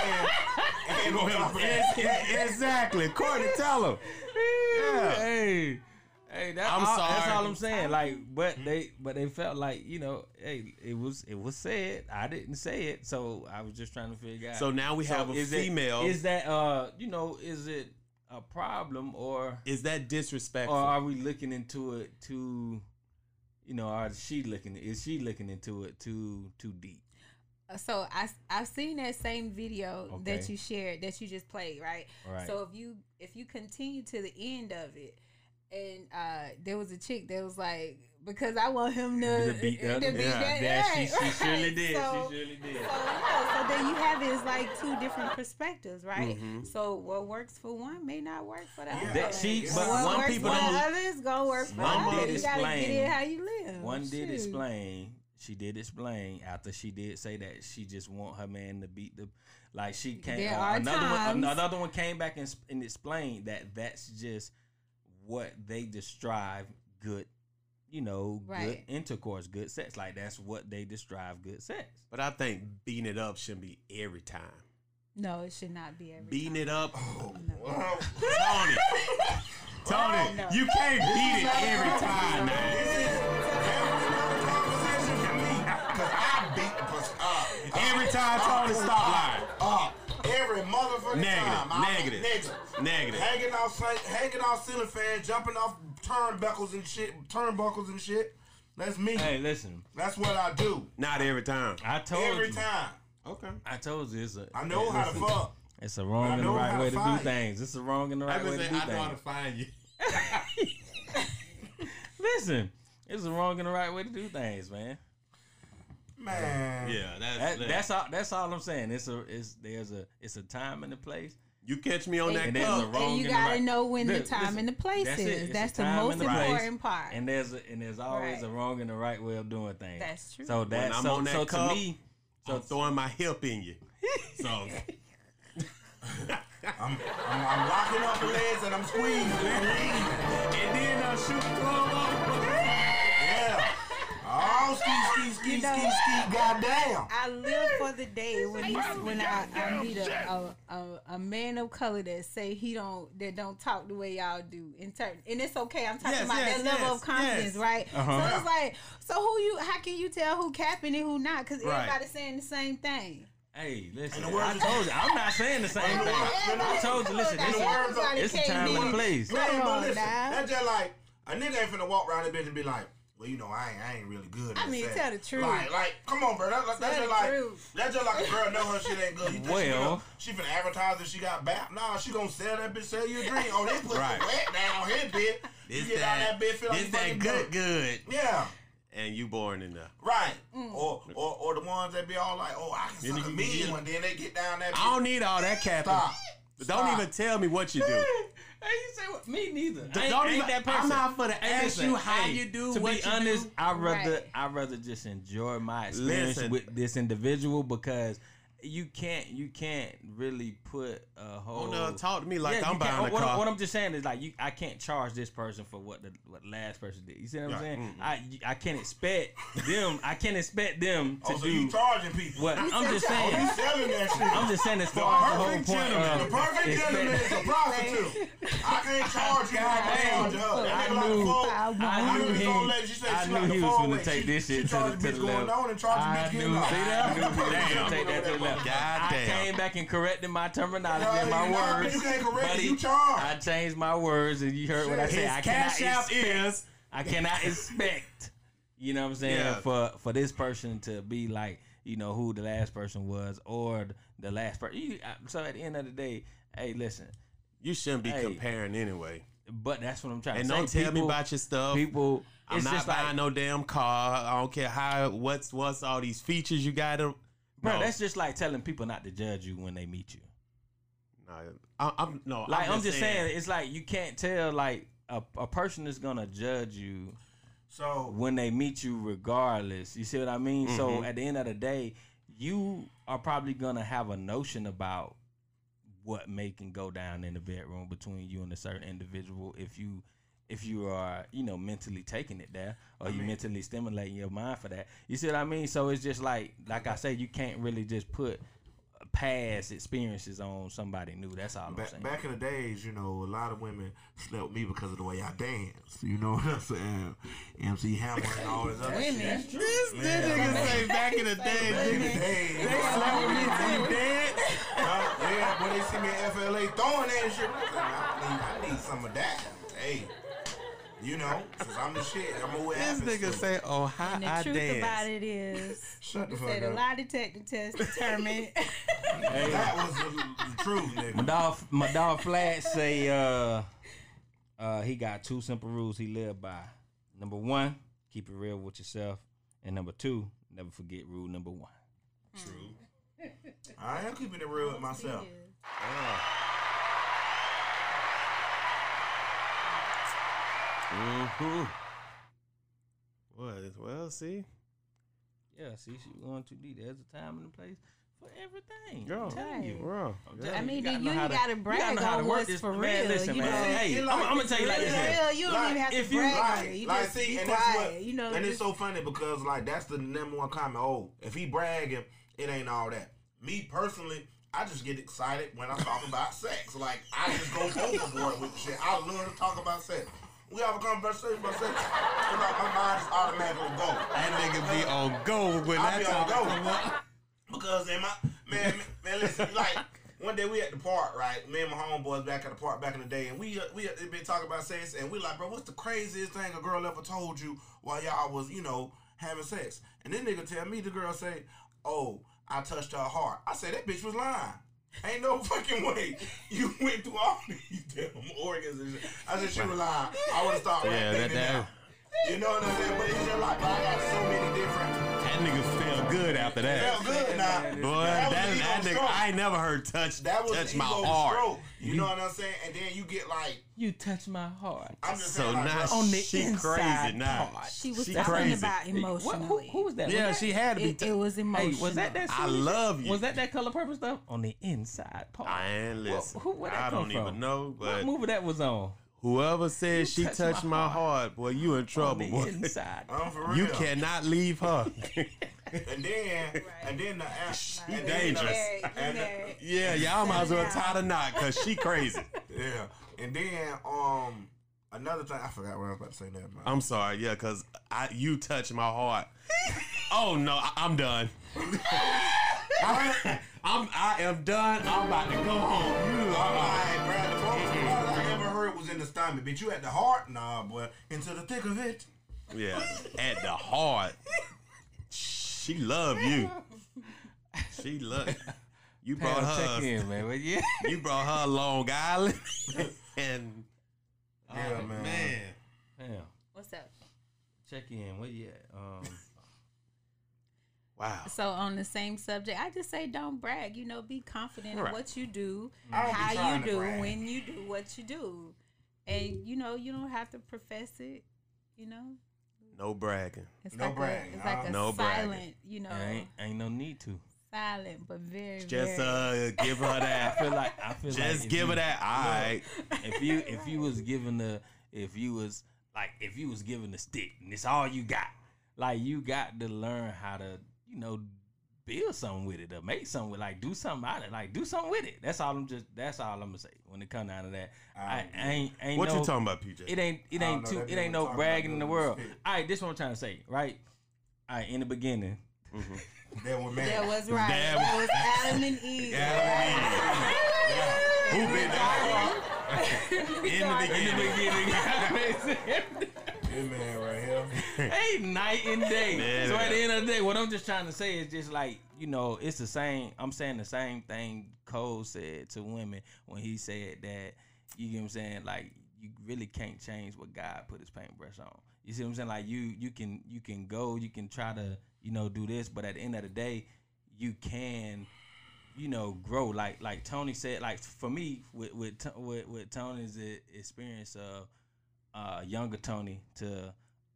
And on top of that, Exactly. Courtney, tell him. Yeah. Hey, that's I'm all, sorry. That's all I'm saying. Like, but they felt like, you know, hey, it was said. I didn't say it, so I was just trying to figure out. So now we have a female. Is that you know, is it a problem or Is that disrespectful? or are we looking into it too? You know, is she looking into it too deep? So I've seen that same video that Okay. you shared, that you just played, right? Right. So if you continue to the end of it, and there was a chick that was like, because I want him to beat that. to beat that. Yeah, right, she surely right. did. So, She surely did. so then you have it as like two different perspectives, right? So what works for one may not work for the other. But what one works people for don't. the other is gonna work for One the other. did You gotta explain. get it how you live. One did Shoot. explain. She did explain after she did say that she just want her man to beat the, like she came. There are times. Another one came back and explained that that's just what they describe good, you know, good Right. intercourse, good sex. Like that's what they describe good sex. But I think beating it up shouldn't be every time. No, it should not be every Beating time. it up, well, Tony, no. you can't beat it every time, man. because I beat the pussy. Every time Tony stop lying. Every motherfucking time. Negative. Hanging off ceiling fans, jumping off turnbuckles and shit. That's me. Hey, listen, That's what I do. Not every time. I told Every you. time. Okay. I told you it's a. I know how to fuck. It's a wrong I and the know right how way to to do fight. things. It's a wrong and the right way to do things. find you. Listen, it's a wrong and the right way to do things, man. Man. Yeah, That's all I'm saying. It's a time and a place. You catch me on that And there's a cup. wrong And you and the gotta right. know when the Look, time listen, and the place that's it. is. It's That's the the time most and the place. important part. And there's always Right. a wrong and the right way of doing things. That's true. So When that's I'm on that so cup, to me. I'm throwing my hip in you. So I'm locking up the legs and I'm squeezing. and then I'll shoot the club off. Yeah. Oh, ski, goddamn. I live for the day when I meet a man of color that say that don't talk the way y'all do in turn, and it's okay. I'm talking about that level of confidence, right? Uh-huh. So it's like, how can you tell who capping and who not? Because everybody's saying the same thing. Hey, listen. And the words I told you, I'm not saying the same thing. I told you, listen. It's a time and a place. Man, but listen, now. that's just like a nigga ain't finna walk around this bitch and be like, well, you know, I ain't really good. I mean, sex. tell the truth. Like, come on, bro. That's Tell just the like truth. that's just like a girl know her shit ain't good. You think Well. she finna advertise that she got back? Nah, she gonna sell that bitch, sell you a drink. Oh, this pussy Right. wet down here, bitch. You This get out that bitch, feel like this you that fucking good. Yeah. And you born in there. Right. Or the ones that be all like, oh, I can suck a mean one. Then they get down that bitch. I don't need all that capping. Stop. Don't even tell me what you do. Hey, you say what? Me neither. Don't even- that person. I'm not for to ask listen, you how you do, To what be you honest, do. I'd Right. rather just enjoy my experience Listen. with this individual because you can't really put a whole. Oh no, talk to me like I'm buying a what, car. What I'm just saying is like I can't charge this person for what the last person did. You see what I'm saying? I can't expect them. I can't expect them to so do. You charging people? What I'm just saying. You selling that shit? I'm just saying as far as the whole point. The perfect gentleman is a prostitute. I can't charge you. I knew he was gonna take this shit to the level. I knew. Take that to the level. I came back and corrected my terminology and my words. You can't correct it, you charge. I changed my words, and you heard what I said. I cannot expect. You know what I'm saying? Yeah. For this person to be like, you know, who the last person was, or the last person. So at the end of the day, hey, listen. You shouldn't be comparing anyway. But that's what I'm trying to say. And don't tell me about your stuff. I'm not buying no damn car. I don't care what's all these features you got. Bro, that's just like telling people not to judge you when they meet you. No, I'm just saying it's like you can't tell like a person is gonna judge you. So when they meet you, regardless, you see what I mean. Mm-hmm. So at the end of the day, you are probably gonna have a notion about what can go down in the bedroom between you and a certain individual if you are, you know, mentally taking it there, or you mentally stimulating your mind for that. You see what I mean? So it's just like I say, you can't really just put past experiences on somebody new. That's all I'm saying. Back in the days, you know, a lot of women slept with me because of the way I dance. You know what I'm saying? MC Hammer and all this other shit. This nigga say back in the day, they slept with me till you dance. Yeah, when they see me in FLA throwing that shit, I need some of that. Hey. You know, since I'm the shit, I'm always this nigga say, "Oh, how I dance." And the truth about it is, shut the fuck up. The lie detector test determined. That was the truth, nigga. My dog Flash say, he got 2 simple rules he live by. Number 1, keep it real with yourself, and number 2, never forget rule number 1. True. I am keeping it real with myself. Mm-hmm. Well, see? Yeah, see, she going too deep. There's a time and a place for everything. Yo, I'm telling you. Bro. I mean, then you ain't got to brag on what's for real. Man, listen, you know? Hey, I'm going to tell you like this. You don't even have to brag. You just see, be and quiet. You know, and it's so funny because, like, that's the number one comment. Oh, if he bragging, it ain't all that. Me, personally, I just get excited when I talk about sex. Like, I just go overboard with the shit. I love to talk about sex. We have a conversation about sex. Like, my mind just automatically go. That nigga be on go when I be on go. Because in my man, listen, like one day we at the park, right? Me and my homeboys back at the park back in the day, and we been talking about sex, and we like, bro, what's the craziest thing a girl ever told you while y'all was, you know, having sex? And then nigga tell me, the girl say, oh, I touched her heart. I said that bitch was lying. Ain't no fucking way you went through all these damn organs and shit. I said she was lying. I would have started right now. You know what I'm saying? But it's just like, I got so many different. That nigga felt good after that. Felt good now. Boy, that nigga, I ain't never heard touch my heart. Stroke. You know what I'm saying? And then you get like, you touch my heart. I'm just so saying, like, now on the she inside crazy now. She was talking about emotionally. Who was that? Yeah, she had to be. It was emotional. Hey, was that I love you. Was that Color Purple stuff on the inside part? I ain't listen. Where that I don't from? even know. But what movie that was on? Whoever said she touched my heart, boy, you in trouble, on the boy. inside. For real. You cannot leave her. And then the she dangerous. Yeah, y'all might as well tie the knot because she crazy. Yeah, and then another thing, I forgot what I was about to say. That I'm sorry, yeah, because you touched my heart. Oh no, I'm done. I am done. I'm about to go home. You all right, Brad? The most I ever heard was in the stomach, bitch. You at the heart, nah, boy. Into the thick of it. Yeah, at the heart. She love you. She love you. Brought her. Check in, man. Yeah. You brought her Long Island. And yeah, man. Damn. What's up? Check in. Where you at? Wow. So on the same subject, I just say don't brag. You know, be confident in what you do, how you do, when you do what you do, and you know you don't have to profess it. You know. No bragging. It's no like bragging. It's like a no silent. bragging. You know. Ain't no need to. Silent, but very, Just very. give her that. I feel Just like give her that. All right. if you was given the stick and it's all you got, like you got to learn how to, build something with it or make something with, like do something out of it, like do something with it. That's all I'm gonna say when it comes down to that. I ain't What no, you talking about, PJ? It ain't no bragging in the world. All right, this is what I'm trying to say, right? All right, in the beginning. That was man. That was right. That That was Adam and Eve. Who been there? In the beginning. This man right here. Hey, night and day. Man, so at the end of the day, what I'm just trying to say is just like, it's the same. I'm saying the same thing Cole said to women when he said that, you get what I'm saying? Like, you really can't change what God put his paintbrush on. You see what I'm saying? Like, you can go, you can try to, do this, but at the end of the day, you can, grow. Like Tony said, like for me, with Tony's experience of younger Tony to,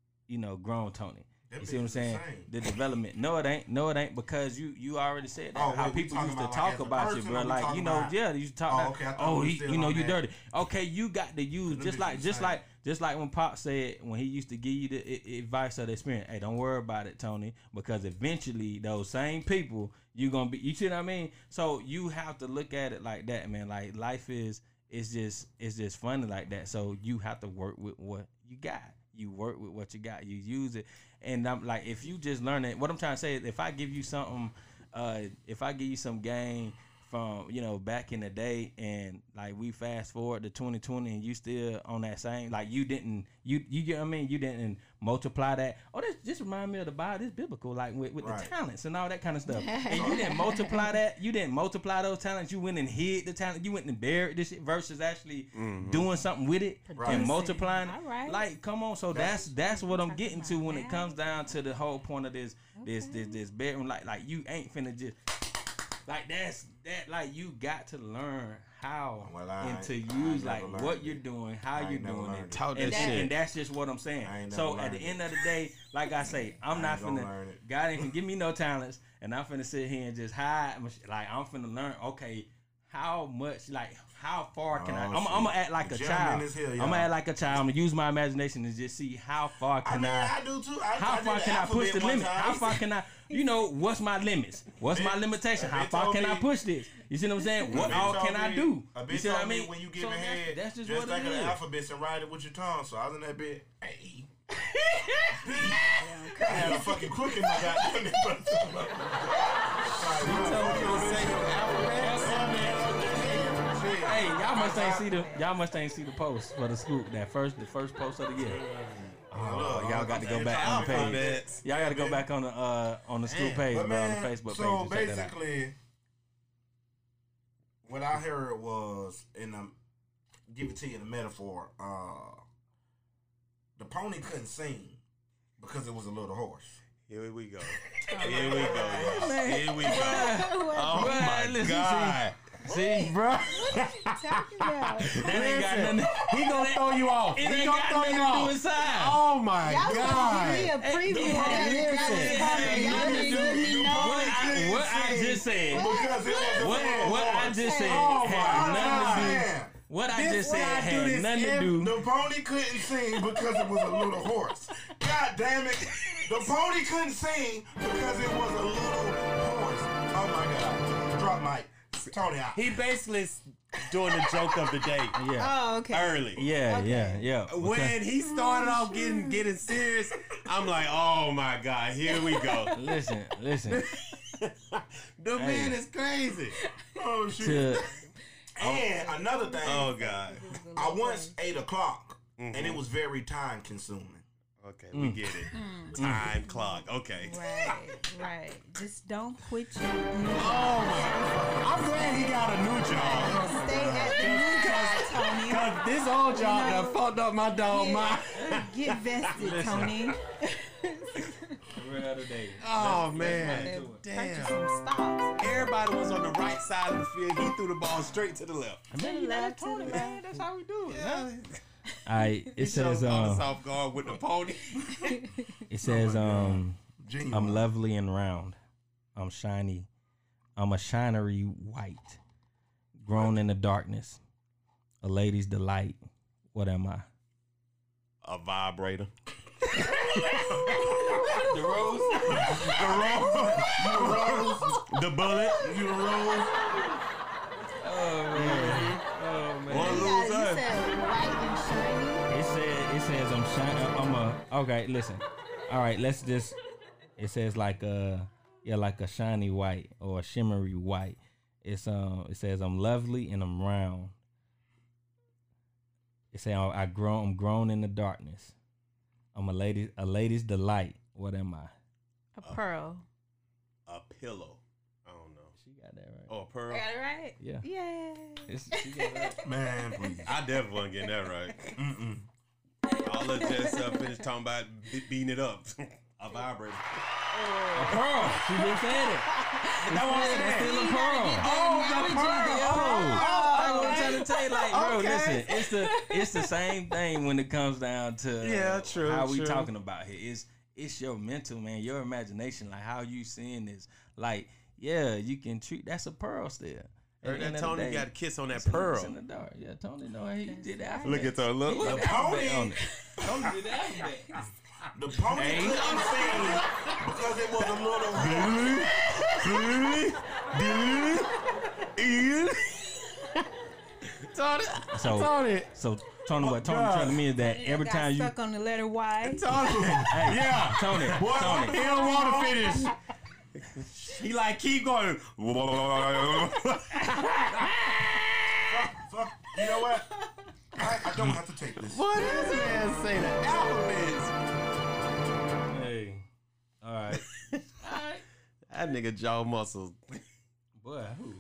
grown Tony. You see what I'm saying? The development. No, it ain't because you already said that. How people used to talk about you, bro. Like, you used to talk about, you dirty. Okay, you got to use just like when Pop said when he used to give you the advice of the experience. Hey, don't worry about it, Tony, because eventually those same people you gonna be. You see what I mean? So you have to look at it like that, man. Like life is just funny like that. So you have to work with what you got. You work with what you got. You use it. And I'm like, if you just learn it, what I'm trying to say is, if I give you something, if I give you some game from back in the day, and like we fast forward to 2020, and you still on that same, like you get what I mean? You didn't multiply that. Oh, this remind me of the Bible. This biblical, like with the talents and all that kind of stuff. And you didn't multiply that. You didn't multiply those talents. You went and hid the talent. You went and buried this shit versus actually doing something with it and multiplying. All right. Like, come on. So that's what I'm getting to when it comes down to the whole point of this bedroom. Like you ain't finna just. Like like you got to learn how and to use like what you're doing, how you're doing it. Talk that shit. And that's just what I'm saying. So at the end of the day, like I say, I'm not finna, God ain't finna give me no talents, and I'm finna sit here and just hide. Like I'm finna learn, okay, how much, like how far can I'm gonna act like a child. I'm gonna act like a child. I'm gonna use my imagination and just see how far can I do too. How far can I push the limit? How far can I, what's my limits? What's my limitation? How far can I push this? You see what I'm saying? What all can I do? A You see what I mean? When you give a head, that's just what think it of is. the alphabets and write it with your tongue. So I was in that bit. Hey. I had a fucking crook in my goddamn. Hey, y'all must ain't see the post for the scoop. The first post of the year. Oh, y'all got to go back on the page. Y'all got to go back on the scoop page, man, on the Facebook page. So basically, what I heard was give it to you in a metaphor. The pony couldn't sing because it was a little horse. Here we go. Here we go. Here we go. Oh my God. See, bro. Talking That ain't got nothing. He gonna throw you off. It ain't got nothing to do with size. Oh my God. Give me a preview of that. What I just said. Because it was What I just said had nothing to do. What I just said had nothing to do. The pony couldn't sing because it was a little horse. God damn it. The pony couldn't sing because it was a little horse. Oh my God. Drop mic. Tony out. He basically doing the joke of the day. Yeah. Oh, okay. Early. Yeah. When he started off getting serious, I'm like, oh my God, here we go. Listen. The man is crazy. Oh shit. And another thing. Oh God. I once ate a clock, and it was very time consuming. Okay, we get it. Time clock. Okay. Right. Just don't quit your Oh my! I'm glad he got a new job. Stay at the new job, Tony. Cause this old job done fucked up my dog mind. Get vested, Tony. Oh man! Purchase some stocks. Everybody was on the right side of the field. He threw the ball straight to the left. Left to the man. left. That's how we do it. Yeah. It says on the off guard with the pony. It says I'm lovely and round. I'm shiny. I'm a shinery white, grown in the darkness, a lady's delight. What am I? A vibrator. The rose. The bullet. You a rose? Oh man. One You loser. said white and shiny. It says I'm shining. Okay. Listen. All right. Let's just. It says like a shiny white or a shimmery white. It says I'm lovely and I'm round. It says I'm grown in the darkness. I'm a lady's delight. What am I? A pearl. A pillow. I don't know. She got that right. Oh, a pearl. I got it right? Yeah. Yeah. She got that right. Man, please. I definitely wasn't getting that right. I'll let Jess finish talking about beating it up. A vibrator. A pearl. She just said it. That's what I said. Still a pearl. I was trying to tell you, like, bro, listen, it's the same thing when it comes down to true, how we true. talking about here. It's your mental, man, your imagination, like how you seeing this. Like, yeah, you can treat that's a pearl still. Heard that Tony got a kiss on that It's in pearl. the dark. Yeah, Tony know he did that. Look at the look. Look, Tony. Tony did the alphabet. The pony couldn't sing because it was a little. So Tony, what Tony telling me is that every Got time you stuck on the letter Y. Hey, Yeah. Tony, He don't want to finish. He like keep going. Fuck, you know what? I don't have to take this. What is man say? The alphabets. Hey, all right. That nigga jaw muscles. Boy, who?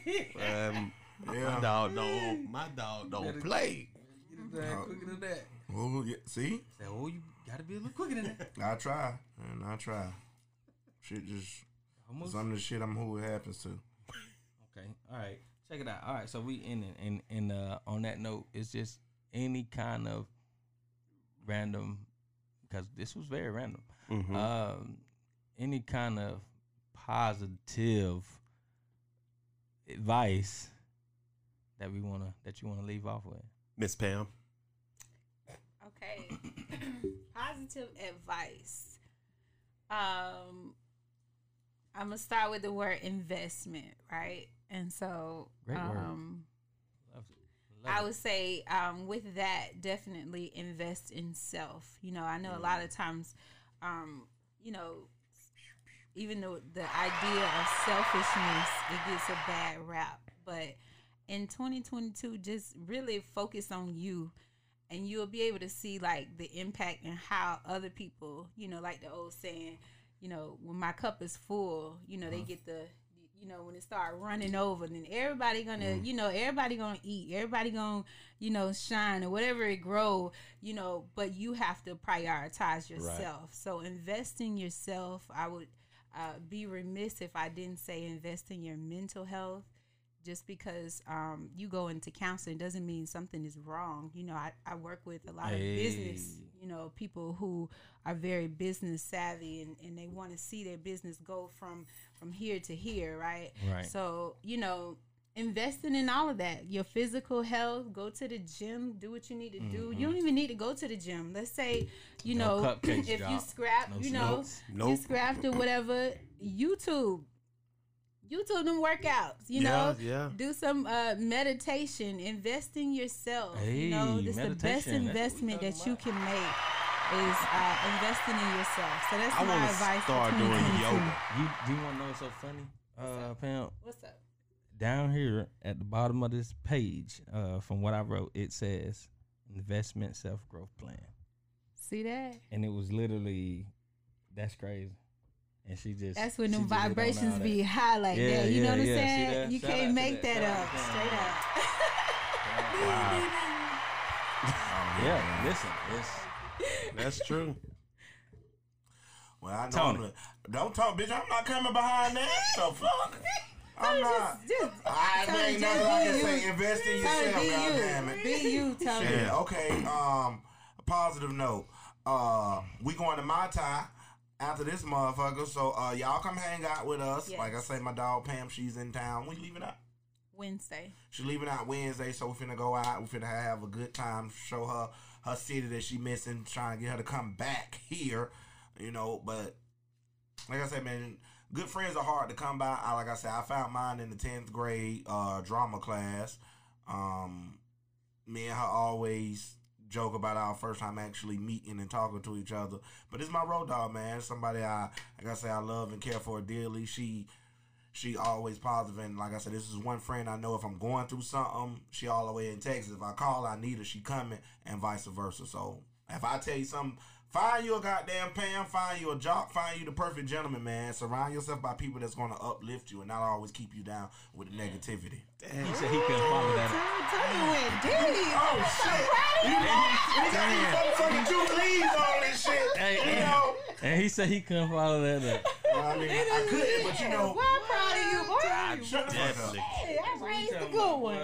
My dog don't play. Quicker than that. Well, yeah, see? Oh, you gotta be a little quicker than that. I try. And I try. Shit just, some of the shit I'm who it happens to. Okay, all right. Check it out. All right, so we in on that note, it's just any kind of random, because this was very random. Any kind of positive advice that you wanna leave off with, Miss Pam. Okay. Positive advice. I'm gonna start with the word investment, right? And so, Great word. I would say with that, definitely invest in self. You know, I know a lot of times, you know, even though the idea of selfishness, it gets a bad rap. But in 2022, just really focus on you. And you'll be able to see, like, the impact and how other people, you know, like the old saying, you know, when my cup is full, you know, they get the, you know, when it start running over, then everybody gonna, you know, everybody gonna eat, everybody gonna, you know, shine or whatever it grow, you know, but you have to prioritize yourself. Right. So invest in yourself. I would be remiss if I didn't say invest in your mental health. Just because you go into counseling doesn't mean something is wrong. You know, I work with a lot of business, you know, people who are very business savvy and they want to see their business go from here to here, right? Right. So, you know, investing in all of that, your physical health, go to the gym, do what you need to do. You don't even need to go to the gym. Let's say, you know, if you scrap, you know, you scrapped or whatever, YouTube them workouts, you know, do some meditation, invest in yourself. You know, this the best investment that you can make is investing in yourself. So that's my advice. Start doing yoga. Do you want to know what's so funny, Pam? What's up? Down here at the bottom of this page, from what I wrote, it says investment self-growth plan. See that? And it was literally, that's crazy. And she just, that's when them vibrations be high like that. You know what I'm saying? You can't make that up. Straight up. Wow. Yeah, listen, that's true. Well, I know. Don't talk, bitch. I'm not coming behind that. The fuck? I'm not. I ain't nothing I can say. Invest in yourself, goddammit. Be you, Tony. Yeah, okay. A positive note. We going to Mai Tai after this motherfucker. So y'all come hang out with us. Yes. Like I say, my dog Pam, she's in town. We leaving out Wednesday. She's leaving out Wednesday, so we finna go out. We finna have a good time. Show her her city that she missing. Trying to get her to come back here, you know. But like I said, man, good friends are hard to come by. Like I said, I found mine in the 10th grade drama class. Me and her always joke about our first time actually meeting and talking to each other. But it's my road dog, man. Somebody like I say, I love and care for dearly. She always positive, and like I said, this is one friend I know. If I'm going through something, she all the way in Texas. If I call, I need her, she coming, and vice versa. So if I tell you something, find you a goddamn Pam, find you a jock, find you the perfect gentleman, man. Surround yourself by people that's going to uplift you and not always keep you down with the negativity. Damn, he said he couldn't follow that. Tony went deep. Oh shit! You got these motherfucking jubilees on this shit. You know. And he said he couldn't follow that up. I mean, I couldn't, but you know. Well, I'm proud of you, boy. Shut the fuck up. Hey, that's right. It's a good one.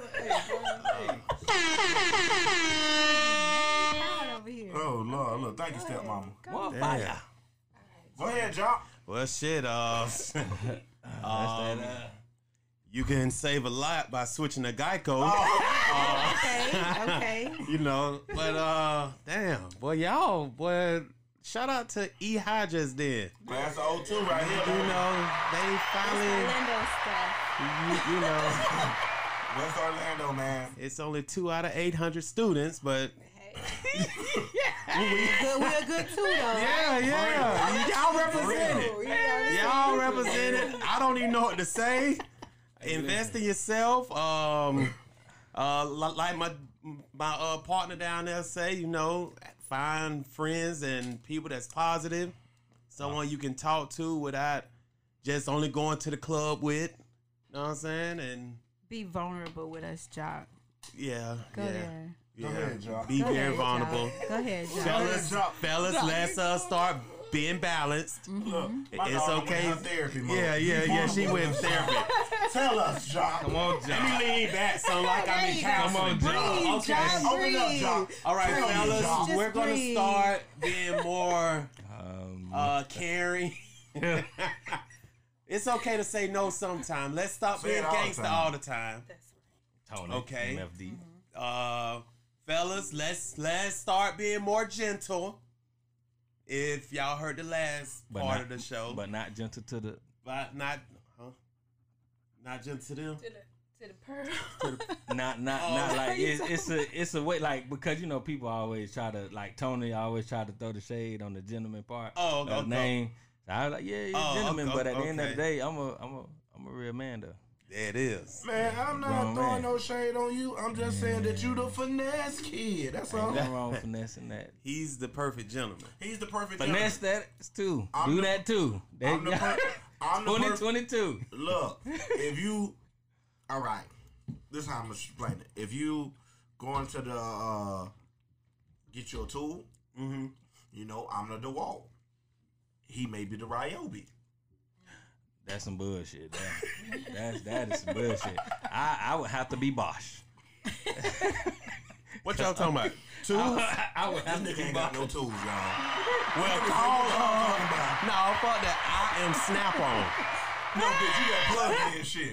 Over here. Oh Lord, look, thank you, stepmama. Yeah. Go ahead, Jock. Well, shit. You can save a lot by switching to Geico. Okay. You know, but damn, boy, y'all, boy, shout out to E Hodges then. That's the O2 right here. You know, they finally, Orlando stuff. you know, West Orlando, man. it's only 2 out of 800 students, but We're good too, though. yeah, y'all represent it. Y'all represent it. I don't even know what to say. Invest in yourself. Like my partner down there say, you know, find friends and people that's positive, someone you can talk to without just only going to the club with. You know what I'm saying? And Be vulnerable with us, Jock. yeah, Go yeah. there. Yeah. Go ahead, Jock. Be Go very ahead, vulnerable. Jock. Go ahead, Jock. Fellas, let's start being balanced. Look, my It's daughter okay. went to therapy, mother. Yeah. She went in therapy. Tell us, Jock. Come on, Let John. me lean back, so like I'm in counseling. Come on, Jock. Breathe, Okay. Jock, Open up, breathe. Jock. All right, Breathe, fellas, Jock. Just we're gonna breathe. start being more caring. It's okay to say no sometime. Let's stop Say being it all the gangster time. all the time. Tony, Okay. MFD. Fellas, let's start being more gentle. If y'all heard the last part of the show, But not gentle to the. but not gentle to them. To the pearl. Not like it's a way, like, because you know people always try to, like, Tony always try to throw the shade on the gentleman part. Oh, the okay. name. So I was like, yeah, he's a gentleman, okay, but at the end of the okay. day, I'm a real man though. There it is. Man, I'm not Grown throwing man. no shade on you. I'm just saying that you the finesse kid. That's all. Ain't nothing wrong with finessing that. He's the perfect gentleman. He's the perfect Finesse gentleman. that too. I'm Do the- that too. I'm the perfect. 2022. Look, if you, all right, this is how I'm gonna explain it. If you going to the get your tool, you know, I'm the DeWalt. He may be the Ryobi. That's some bullshit. That is some bullshit. I would have to be Bosch. What y'all talking about? Tools? I would This have to nigga be ain't got Bosch. no tools, y'all. Well, call no, fuck that. I am Snap-on. No, bitch, you got plugged in shit.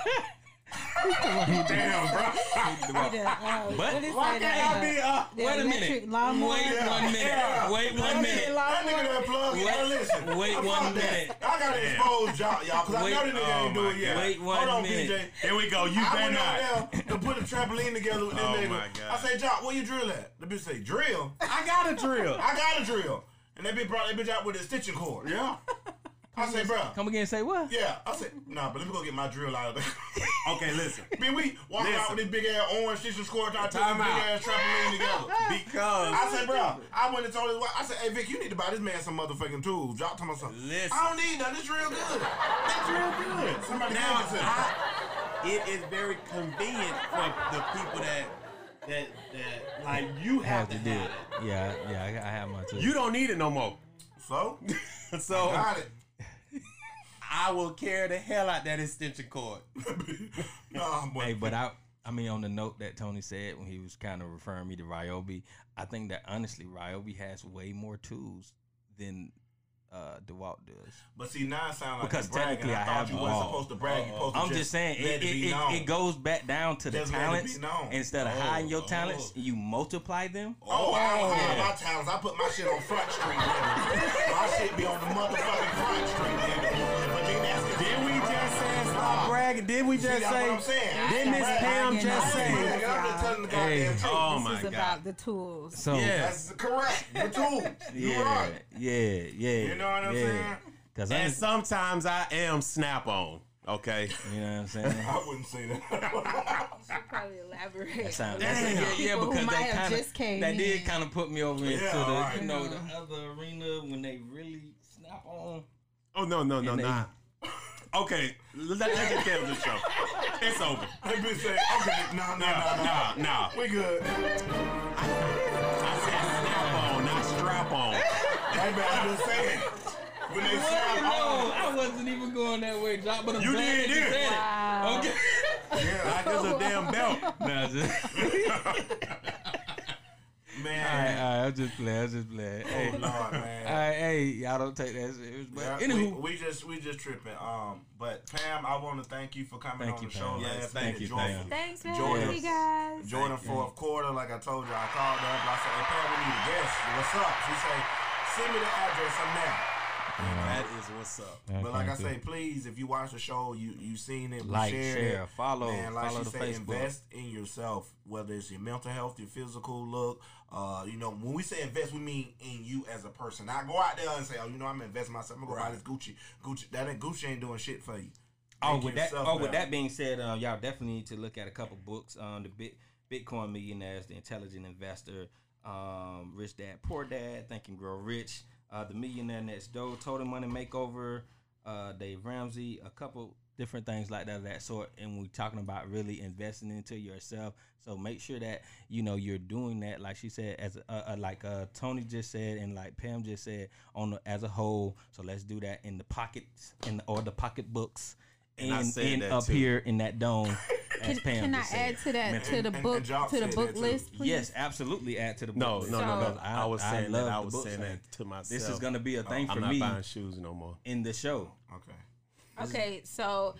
Damn, bro. But Why can't I be wait a minute. Wait 1 minute. Wait 1 minute. That nigga that plugged in. Now listen. Wait I'm 1 fuck that. minute. I gotta expose y'all, because I Wait- know the nigga ain't do it yet. Wait Hold 1 on, minute. BJ. Here we go. You I better went not. out there to put a trampoline together with this Oh, nigga. my God. I say, Jock, where you drill at? The bitch say, drill? I got a drill. I got a drill. And that bitch brought that bitch out with a stitching cord. Yeah. I say, bro. Come again and say what? Yeah. I said, nah, but let me go get my drill out of there. Okay, listen. Man, we walking out with this big ass orange stitching cord trying to put this Time big out. ass trampoline together. Because I said, bro, I went and told his wife, I said, hey, Vic, you need to buy this man some motherfucking tools. Jock told me something. Listen. I don't need none. It's real good. It's real good. Somebody now give it to me. it is very convenient for the people that like you have to do have it. it. Yeah, I have my too. You don't need it no more. So? So Got it. I will carry the hell out that extension cord. Nah, boy. Hey, but I mean, on the note that Tony said when he was kind of referring me to Ryobi, I think that honestly, Ryobi has way more tools than DeWalt does. But see, now it sounds like because bragging. technically I have you wasn't supposed to brag. You supposed to I'm just saying it goes back down to the talents. Instead of hiding your talents, you multiply them. Oh, I don't hide my talents. I put my shit on Front Street. My shit be on the motherfucking Front Street. But then we just say stop bragging? Did we just say? What I'm saying. Did Miss Pam just say? I'm just telling the goddamn truth. Oh my This is about the tools. So that's correct. The tools. You're right. Yeah. You know what I'm saying? And sometimes I am snap on. Okay. You know what I'm saying? I wouldn't say that. You should probably elaborate. Because that did kind of put me over into the right. the other arena when they really snap on. Oh no, nah. Okay, let's just tell the show. It's over. They been saying, okay, no. We good. I said snap on, not strap on. Hey man, I'm just saying. When they snap on, I wasn't even going that way, Jock, but I'm You glad did you it. said Wow. it. Okay. Yeah, like it's a damn belt. Nah, man. All right, I'm just playing. Hey, Lord, man. all right, hey, y'all don't take that serious. But Yeah, anywho, we just tripping. But Pam, I want to thank you for coming on the show Pam. last Thank night. you, Jordan, Pam. Thanks for Jordan. having me, guys. Jordan, fourth quarter, like I told you, I called her up. I said, "Hey Pam, we need a guest. What's up?" She said, "Send me the address. I'm there." That is what's up. But like I say, please, if you watch the show, you seen it, like, shared share, it, follow, man, like follow she the said, Facebook. invest in yourself, whether it's your mental health, your physical look. When we say invest, we mean in you as a person. Not go out there and say, "Oh, I'm investing myself. I'm gonna go buy this Gucci. Gucci ain't doing shit for you." With that being said, y'all definitely need to look at a couple books. The Bitcoin Millionaires, The Intelligent Investor, Rich Dad Poor Dad, Think and Grow Rich, The Millionaire Next Door, Total Money Makeover, Dave Ramsey, a couple different things like that sort. And we're talking about really investing into yourself. So make sure that you're doing that, like she said, as like Tony just said, and like Pam just said, as a whole. So let's do that in the pockets, or the pocketbooks. And up too. Here in that dome, as Pam Can I just said. add to that to the book list, please? Yes, absolutely. Add to the book. No. I was saying love that. I the was book saying sale. that to myself. This is gonna be a thing for I'm not me buying shoes no more. in the show. Okay, so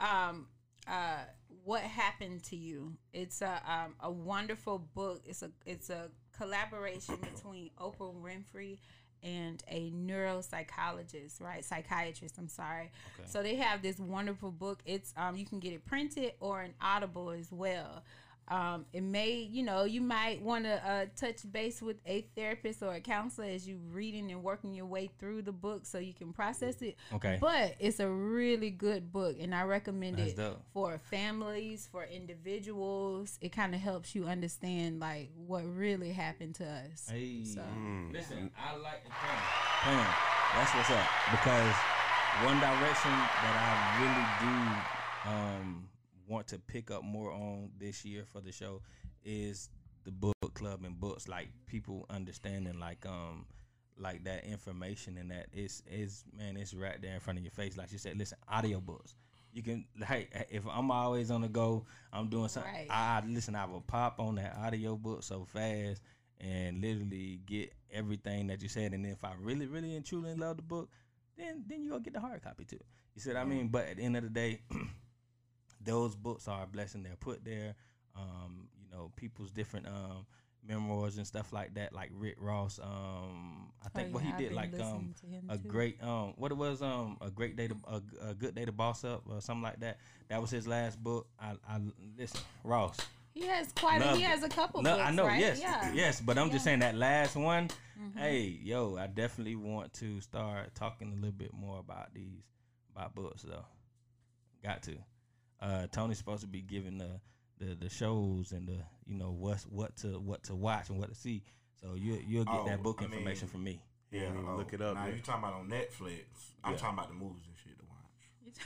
what happened to you? It's a wonderful book. It's a collaboration between Oprah Winfrey and a neuropsychologist, right? Psychiatrist, I'm sorry. Okay. So they have this wonderful book. It's you can get it printed or an Audible as well. It may, you might want to touch base with a therapist or a counselor as you reading and working your way through the book so you can process it. Okay. But it's a really good book, and I recommend it dope. for families, for individuals. It kind of helps you understand like what really happened to us. Hey, So, listen, I like the Pam. That's what's up, because one direction that I really do want to pick up more on this year for the show is the book club and books, like people understanding like that information, and that it's right there in front of your face. Like you said, listen, audiobooks. You can, if I'm always on the go, I'm doing something. Right. I will pop on that audiobook so fast and literally get everything that you said. And then if I really, really and truly love the book, then you go get the hard copy too. You see what I mean? But at the end of the day, those books are a blessing. They're put there. People's different memoirs and stuff like that, like Rick Ross. I think what he did, like a great what it was, a great day to a good day to boss up or something like that. That was his last book. I listen, Ross. he has he has a couple books, I know, right? yes, but I'm just saying that last one. Hey, I definitely want to start talking a little bit more about books though. Got to. Tony's supposed to be giving the shows and the what to watch and what to see. So you'll get that book information from me. Yeah, look it up. Now man. you talking about on Netflix? I'm talking about the movies and shit to watch.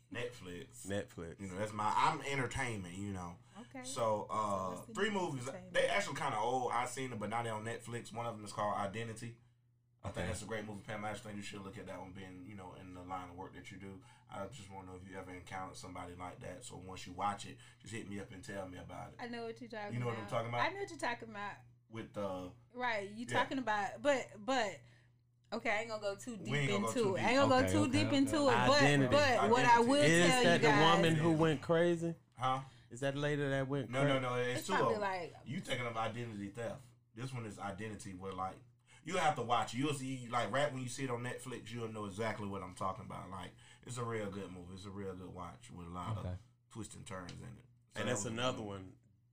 Netflix. That's I'm entertainment. Okay. So 3 movies. They actually kind of old. I've seen them, but now they're on Netflix. One of them is called Identity. I think that's a great movie, Pam. I just think you should look at that one, being in the line of work that you do. I just want to know if you ever encountered somebody like that. So once you watch it, just hit me up and tell me about it. I know what you're talking about. You know what I'm talking about? I know what you're talking about. With right, you talking about, but Okay, I ain't gonna go too deep ain't gonna go into too it. deep. I ain't gonna Okay, go too deep okay. into it. Identity. But what I will Is tell that you the guys, woman who went crazy? Huh? Is that the lady that went crazy? No. It's it's two of probably them. like You thinking of identity theft. This one is identity where like you have to watch it. You'll see like right when you see it on Netflix, you'll know exactly what I'm talking about. Like it's a real good movie. It's a real good watch with a lot of twists and turns in it. So And that that's was another one.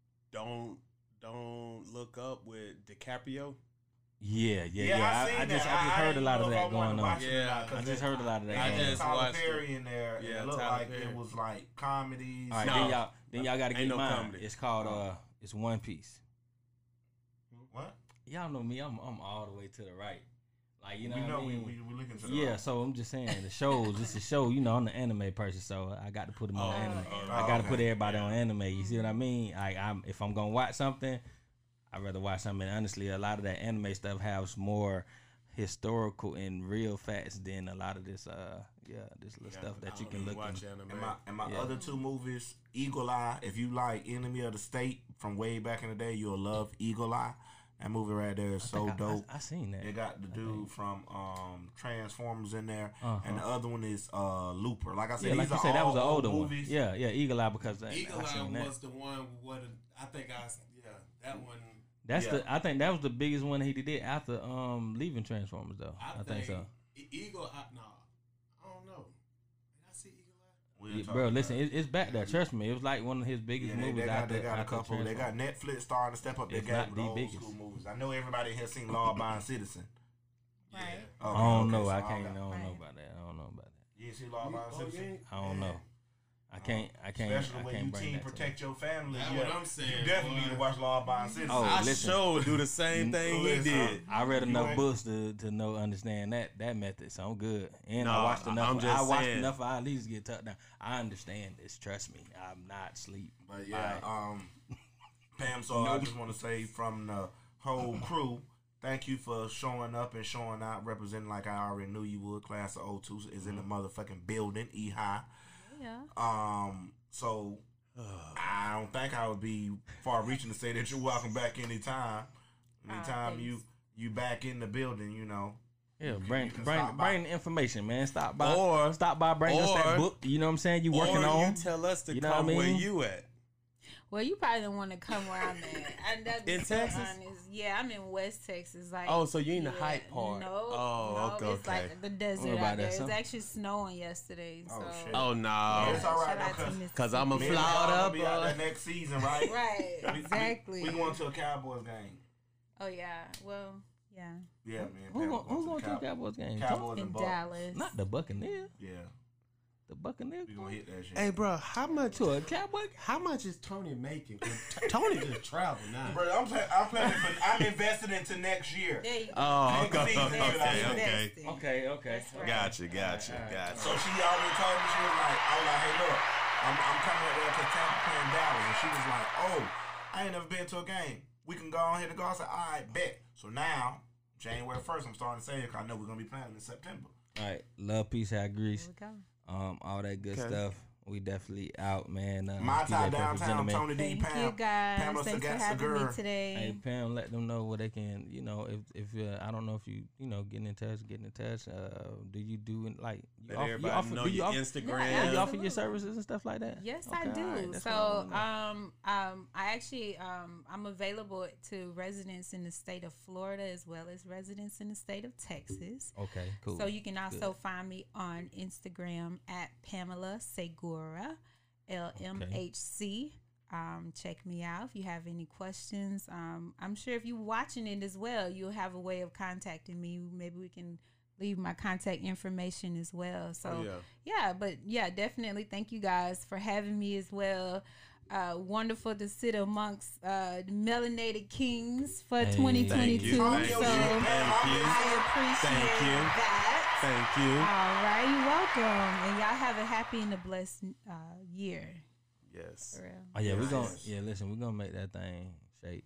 Don't look up with DiCaprio. Yeah. I just heard a lot of that going on. Yeah, I just heard a lot of that. I going on. just Tyler watched Perry in there. And Yeah, it looked Tyler like Perry. it was like comedies. All right, No. then y'all got to Ain't get no mine. comedy. It's called it's One Piece. What? Y'all know me. I'm all the way to the right. Like you know, We what know I mean? we looking to the Yeah, right. so I'm just saying the shows. It's a show, you know. I'm the anime person, so I got to put them on anime. I got to put everybody on anime. You see what I mean? Like if I'm gonna watch something, I'd rather watch something. And honestly, a lot of that anime stuff has more historical and real facts than a lot of this this little stuff that you can look watch at. anime. And my other two movies, Eagle Eye. If you like Enemy of the State from way back in the day, you'll love Eagle Eye. That movie right there is so dope. I seen that. They got the dude from Transformers in there, and the other one is Looper. Like I said, Yeah, like these you are said, that all was an older one. movies. Yeah, Eagle Eye because Eagle I Eye seen that. was the one. That one. That's Yeah. I think that was the biggest one he did after leaving Transformers though. I think so. Eagle Eye. No, I don't know. Did I see Eagle Eye? We ain't Bro, talking listen, about it's back there. Trust me, it was like one of his biggest Yeah, movies. they got a couple. They got Transformers. Netflix starting to step up their If game not with the old biggest. school movies. I know everybody has seen Law Abiding Citizen. right. I don't Okay, know. so I got- don't know Right. about that. I don't know about that. You ain't seen Law Abiding Citizen? I don't know. I can't. Especially when you bring team that to protect your family. That's yeah, what I'm saying, You definitely boy. need to watch Law Abiding Citizen. Oh, I listen. sure do the same thing he Listen. did. I read You enough ain't- books to know understand that method, so I'm good. And No, I watched enough. I'm just I watched saying. enough. I at least get tucked down. I understand this. Trust me. I'm not sleep. But yeah, Pam, so I just want to say from the whole crew, thank you for showing up and showing out, representing like I already knew you would. Class of 02 is in the motherfucking building, E-High. Yeah. So I don't think I would be far reaching to say that you're welcome back anytime. Anytime thanks. you back in the building, you know. Yeah, you bring can stop by. bring the information, man. Stop by, bring us or- that book. You know what I'm saying? You working or on? you tell us to You know what come I where mean? you at. Well, you probably don't want to come where I'm at. And that'd be In so Texas? honest. Yeah, I'm in West Texas. Like, Oh, so you in the yeah, hype part? No, Oh, no, okay, it's like the desert What about out there. that, It's son? actually snowing yesterday. So. Oh, shit. Oh no, It's all right, Shout out though, to 'cause- because I'm a Me and flout y'all up. gonna be out there next season, right? Right, exactly. We going to a Cowboys game. Oh yeah, well, yeah, Yeah, man. Who going to the Cowboys game? Cowboys in and Bucks. Dallas. Not the Buccaneers. Yeah, The Buccaneers. we gonna hit that shit. Hey, bro, how much? To a Cowboy. How much is Tony making? 'Cause Tony just traveled now. Bro, I'm planning for. I'm invested into next year. There you go. Oh, Next okay, season, okay, I'm okay. Investing. Okay. That's right. Gotcha. So she already told me, she was like, I was like, hey, look, I'm coming up there because Tampa playing Dallas, and she was like, oh, I ain't never been to a game. We can go on here to go. I said, all right, bet. So now, January 1st, I'm starting to say it because I know we're gonna be playing in September. All right. Love, peace, hair, grease. There we go. All that good stuff. We definitely out, man. My keep time that perfect downtown, gentleman. Tony D. Thank Pam. you guys. Pamela Thanks for Sagat having me Segura. today. Hey Pam, let them know where they can. You know, if I don't know if you getting in touch. Do you do like you Let offer, everybody you offer, know do you your offer, Instagram. do you offer Absolutely. your services and stuff like that? Yes, Okay, I do. all right, that's So, what I wanna know. I actually, I'm available to residents in the state of Florida as well as residents in the state of Texas. Okay, cool. So you can also find me on Instagram at Pamela Segura, LMHC. Check me out if you have any questions. I'm sure if you're watching it as well, you'll have a way of contacting me. Maybe we can leave my contact information as well. So definitely thank you guys for having me as well. Wonderful to sit amongst the melanated kings for 2022. Thank you. So Thank you. I appreciate that. Thank you. All right, you're welcome. And y'all have a happy and a blessed year. Yes. For real. Oh yeah, we're gonna listen, we're gonna make that thing shake.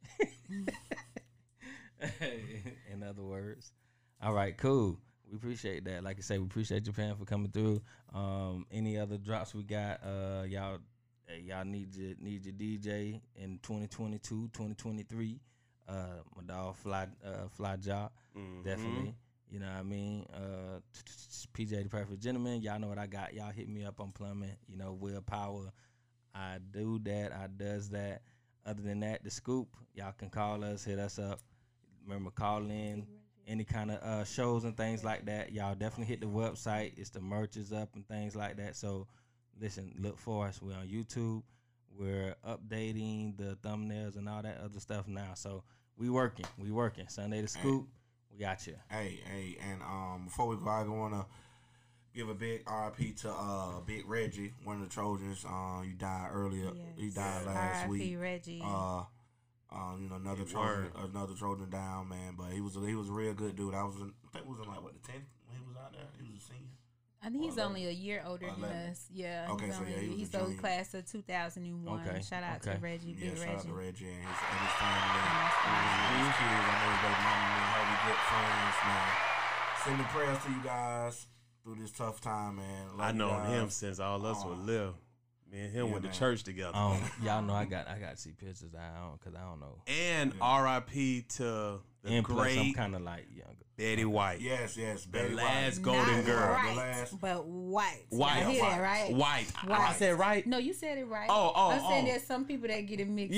In other words. All right, cool. We appreciate that. Like I say, we appreciate Japan for coming through. Any other drops we got? Y'all need your DJ in 2022, 2023. My dog Fly Job. Definitely. You know what I mean? PJ the Perfect Gentleman. Y'all know what I got. Y'all hit me up on plumbing. You know, Willpower. I do that. I does that. Other than that, the Scoop. Y'all can call us, hit us up. Remember, call in any kind of shows and things like that. Y'all definitely hit the website. It's the merch is up and things like that. So, listen, look for us. We're on YouTube. We're updating the thumbnails and all that other stuff now. So, we working. Sunday the Scoop. We got you. Hey, and before we go, I want to give a big RIP to Big Reggie, one of the Trojans. You died earlier. Yes. He died last week. RIP Reggie. Another Trojan down, man. But he was a real good dude. I think it was in like what, the 10th when he was out there. He was a senior. I think he's only a year older than us. Yeah. Okay, he's the class of 2001. Okay. Shout out to Reggie. Big Reggie. Shout out to Reggie and his family. His kids. I know his baby mama and her. We good friends, man. Sending prayers to you guys through this tough time, man. I known him since all us were little. Me and him went to church together. Y'all know I got to see pictures. Because I don't know. And R.I.P. to the and plus, great I'm kind of like younger. Betty White. Yes. The Betty last White. golden Not girl. Right, but white. White. I hear that, right? White. I said right? No, you said it right. I'm saying there's some people that get it mixed up.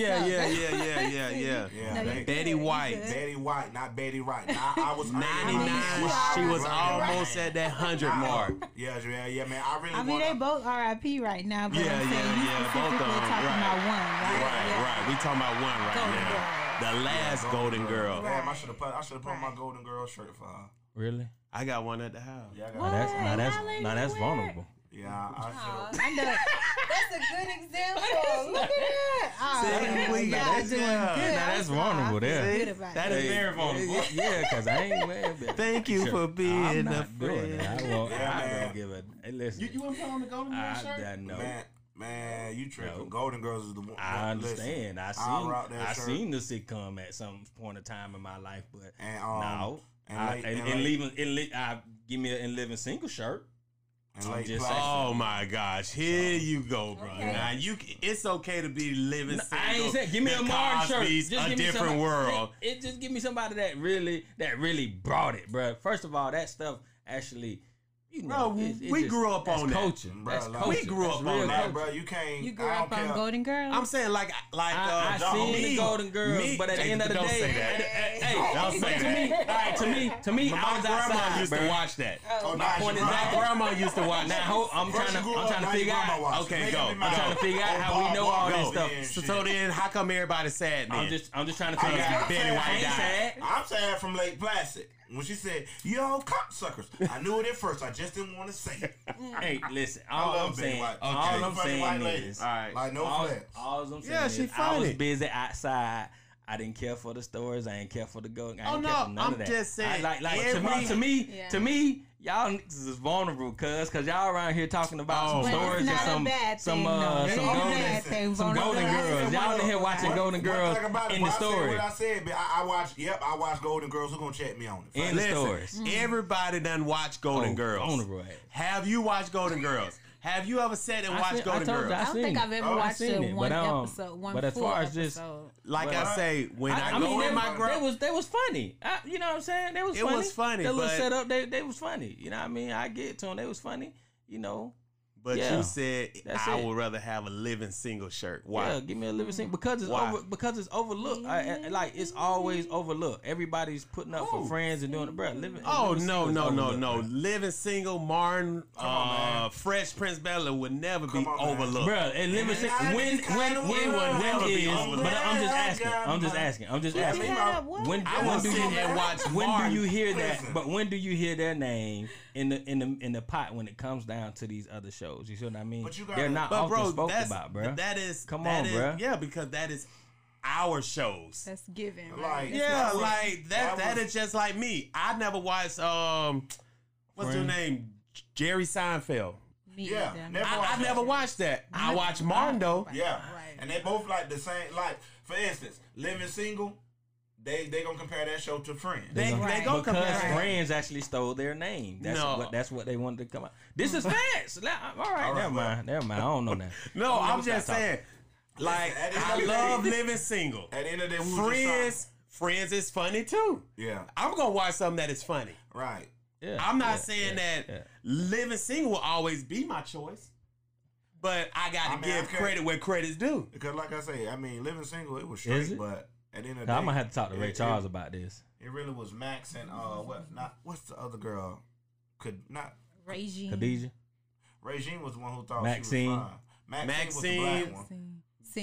Yeah. Betty White. Betty White, not Betty Wright. I was 99. She was almost at that 100 mark. Yeah, man. I mean, they both RIP right now. But Yeah. Both of them. Talking about one, Right. We talking about one right Golden now. girl. The last golden girl. Damn, I should have put my golden girl shirt for her. Really? I got one at the house. Yeah, I got Now that's vulnerable. Yeah, I should. I know. That's a good example. Look at that. We got it. Now that's vulnerable there. That is very vulnerable. Yeah, because I ain't man. Thank you for being I'm a not doing it. friend. I won't give it. Hey, listen. You want to put on the golden girl shirt? I know. Man, you tripping. No. Golden Girls is the one. I understand. Listen, I seen the sitcom at some point in time in my life, but and, give me an In Living Single shirt. Oh my gosh! Here you go, bro. Okay. Now it's okay to be living single. I ain't saying give me a Martin shirt. Just a different world. It just give me somebody that really brought it, bro. First of all, that stuff actually. You know, we grew up on culture. That's culture. We grew up on that, bro. You can't. You grew up on Golden Girls. I'm saying I seen the Golden Girls, but at the end of the day, don't say that. To me, I was outside. Used to watch that. My point is that grandma used to watch. Now I'm trying to figure out. Okay, go. I'm trying to figure out how we know all this stuff. So then, how come everybody's sad? Then I'm just trying to figure out. Betty White died. I'm sad from Lake Placid. When she said, "Yo, cocksuckers," I knew it at first. I just didn't want to say it. Hey, listen. All I'm saying is, all right, like no flex. All I'm saying is, I was busy outside. I didn't care for the stores. I didn't care for the going. I didn't care for none of that. I'm just saying. To me, y'all niggas is vulnerable, cause y'all around here talking about some stories and some Golden Girls. Y'all in here watching Golden Girls in the story. What I said, I watch Golden Girls. Who gonna check me on it? In the stories. Everybody done watch Golden Girls. Vulnerable. Have you watched Golden Girls? Have you ever sat and watched Golden Girls? I don't think I've ever watched one episode. But as far as just like I say, when I go in my girl, they was funny. You know what I'm saying? They was funny. It was funny. That little setup, they was funny. You know what I mean? I get to them. They was funny. You know. But you said I would rather have a living single shirt. Why? Yeah, give me a living single because it's overlooked. Like it's always overlooked. Everybody's putting up for friends and doing it, bro. No. Living single, Martin, Fresh Prince Bella would never be overlooked, bro. And living single, when is? But I'm just asking. When do you hear that? But when do you hear their name in the pot when it comes down to these other shows? You see what I mean? They're not often spoken about, bro. That is come on, bro. Yeah, because that is our shows. That's given. Right? That is just like me. I never watched what's her name, Jerry Seinfeld. I never watched that. I watched Martin though. Yeah, and they both like the same. Like for instance, Living Single. They gonna compare that show to Friends. They gonna compare Friends actually stole their name. That's what they wanted to come out. This is facts. All right, never mind. I don't know that. No, I'm just saying. Like I love Living Single. At the end of the day, Friends is funny too. Yeah. I'm gonna watch something that is funny. Right. Yeah, I'm not saying that living single will always be my choice, but I gotta give credit where credit's due. Because, like I say, I mean, living single, it was straight, but at the end of the day, I'm gonna have to talk to Ray Charles about this. It really was Max and what's the other girl? Regine. Khadijah. Regine was the one who thought Maxine. she was fine. Maxine was the black one.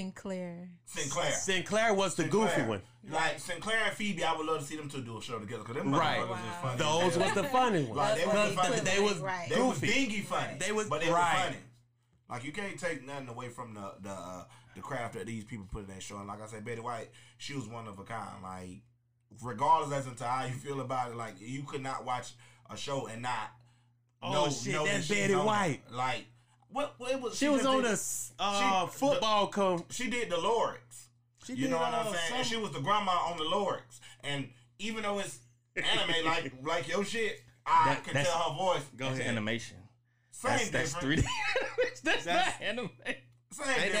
Sinclair was the goofy one. Like Sinclair and Phoebe, I would love to see them two do a show together because them right. was funny. Those was the funny ones. Like, they was goofy. They was dingy funny. They was were funny. Like you can't take nothing away from the craft that these people put in that show. And like I said, Betty White, she was one of a kind. Like regardless as to how you feel about it, like you could not watch a show and not know that's Betty White. Like what it was. She was on the football She did the Lorix. You know what I'm saying? And she was the grandma on the Lorix. And even though it's anime like your shit, I can tell her voice. That's animation. That's 3D. that's not anime. Same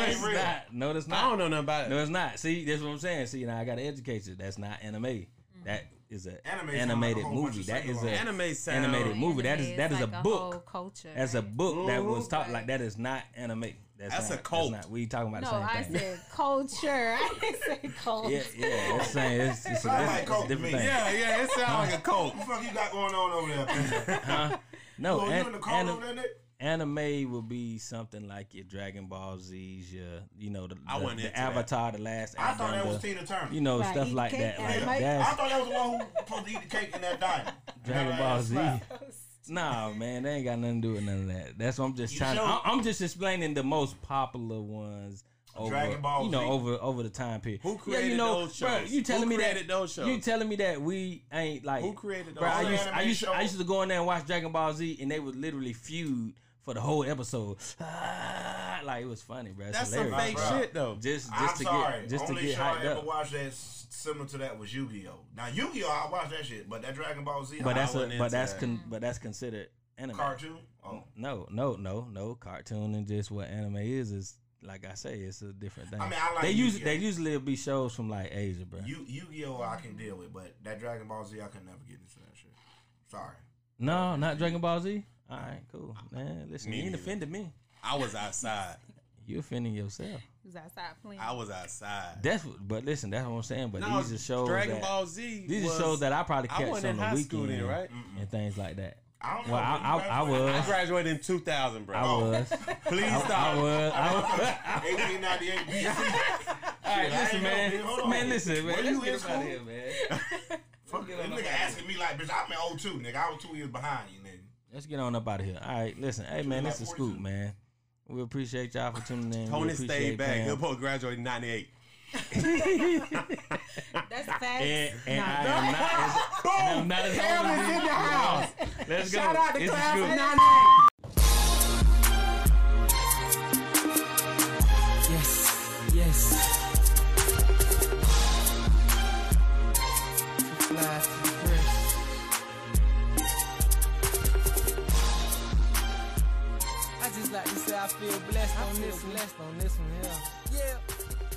No, that's not. I don't know nothing about it. No, it's not. See, that's what I'm saying. See, now I got to educate you. That's not anime. That is an animated movie. That is an animated movie. That is a book. Culture. That's a book that was taught like that is not anime. That's a cult. We talking about the same thing. No, I said culture. I didn't say cult. Yeah. It's saying it's a different thing. Yeah. It sounds like a cult. What the fuck you got going on over there? Huh? No, you in the cult over there? Anime will be something like your Dragon Ball Z's, the Avatar, the Last Airbender. I thought that was Tina Turner. Stuff like that. I thought that was the one who supposed to eat the cake in that diner. Dragon Ball Z. Nah, man, they ain't got nothing to do with none of that. That's what I'm just trying. I'm just explaining the most popular ones. Dragon Ball Z. over the time period. Who created those shows? Bro, you telling me those shows? You telling me that we ain't like who created those? Bro, I used to go in there and watch Dragon Ball Z, and they would literally feud for the whole episode. Like it was funny, bro. That's some fake shit though. Just to get hyped up. Only show I ever watched that similar to that was Yu-Gi-Oh. Now Yu-Gi-Oh, I watched that shit, but that Dragon Ball Z, that's considered anime. Cartoon? Oh. No. Cartoon and just what anime is like I say, it's a different thing. I mean, I like they usually be shows from like Asia, bro. Yu-Gi-Oh I can deal with, but that Dragon Ball Z I can never get into that shit. Sorry. No, not Dragon Ball Z. All right, cool. Man, listen, you ain't offended me. I was outside. You offending yourself. You was outside playing. I was outside. But listen, that's what I'm saying. But these are shows Dragon Ball Z. These are shows that I probably catch on the weekend, then, right? And things like that. I don't know. Well, I was. I graduated in 2000, bro. I was. Please stop. I was. 1898 BC. All right, listen, man. Man, listen, man. Were you in Let's get out of here, man. Fuck this nigga asking me like, bitch, I'm in 02, nigga. I was 2 years behind you, nigga. Let's get on up out of here. All right, listen. Hey, man, this is Scoop, man. We appreciate y'all for tuning in. Tony stayed back. Good boy graduated in 98. That's facts. And I'm not as Cam is in the house. Let's go. Shout out to It's class Scoop. of 98. Yes. Fly fresh. I just like to say I feel blessed on this one, yeah.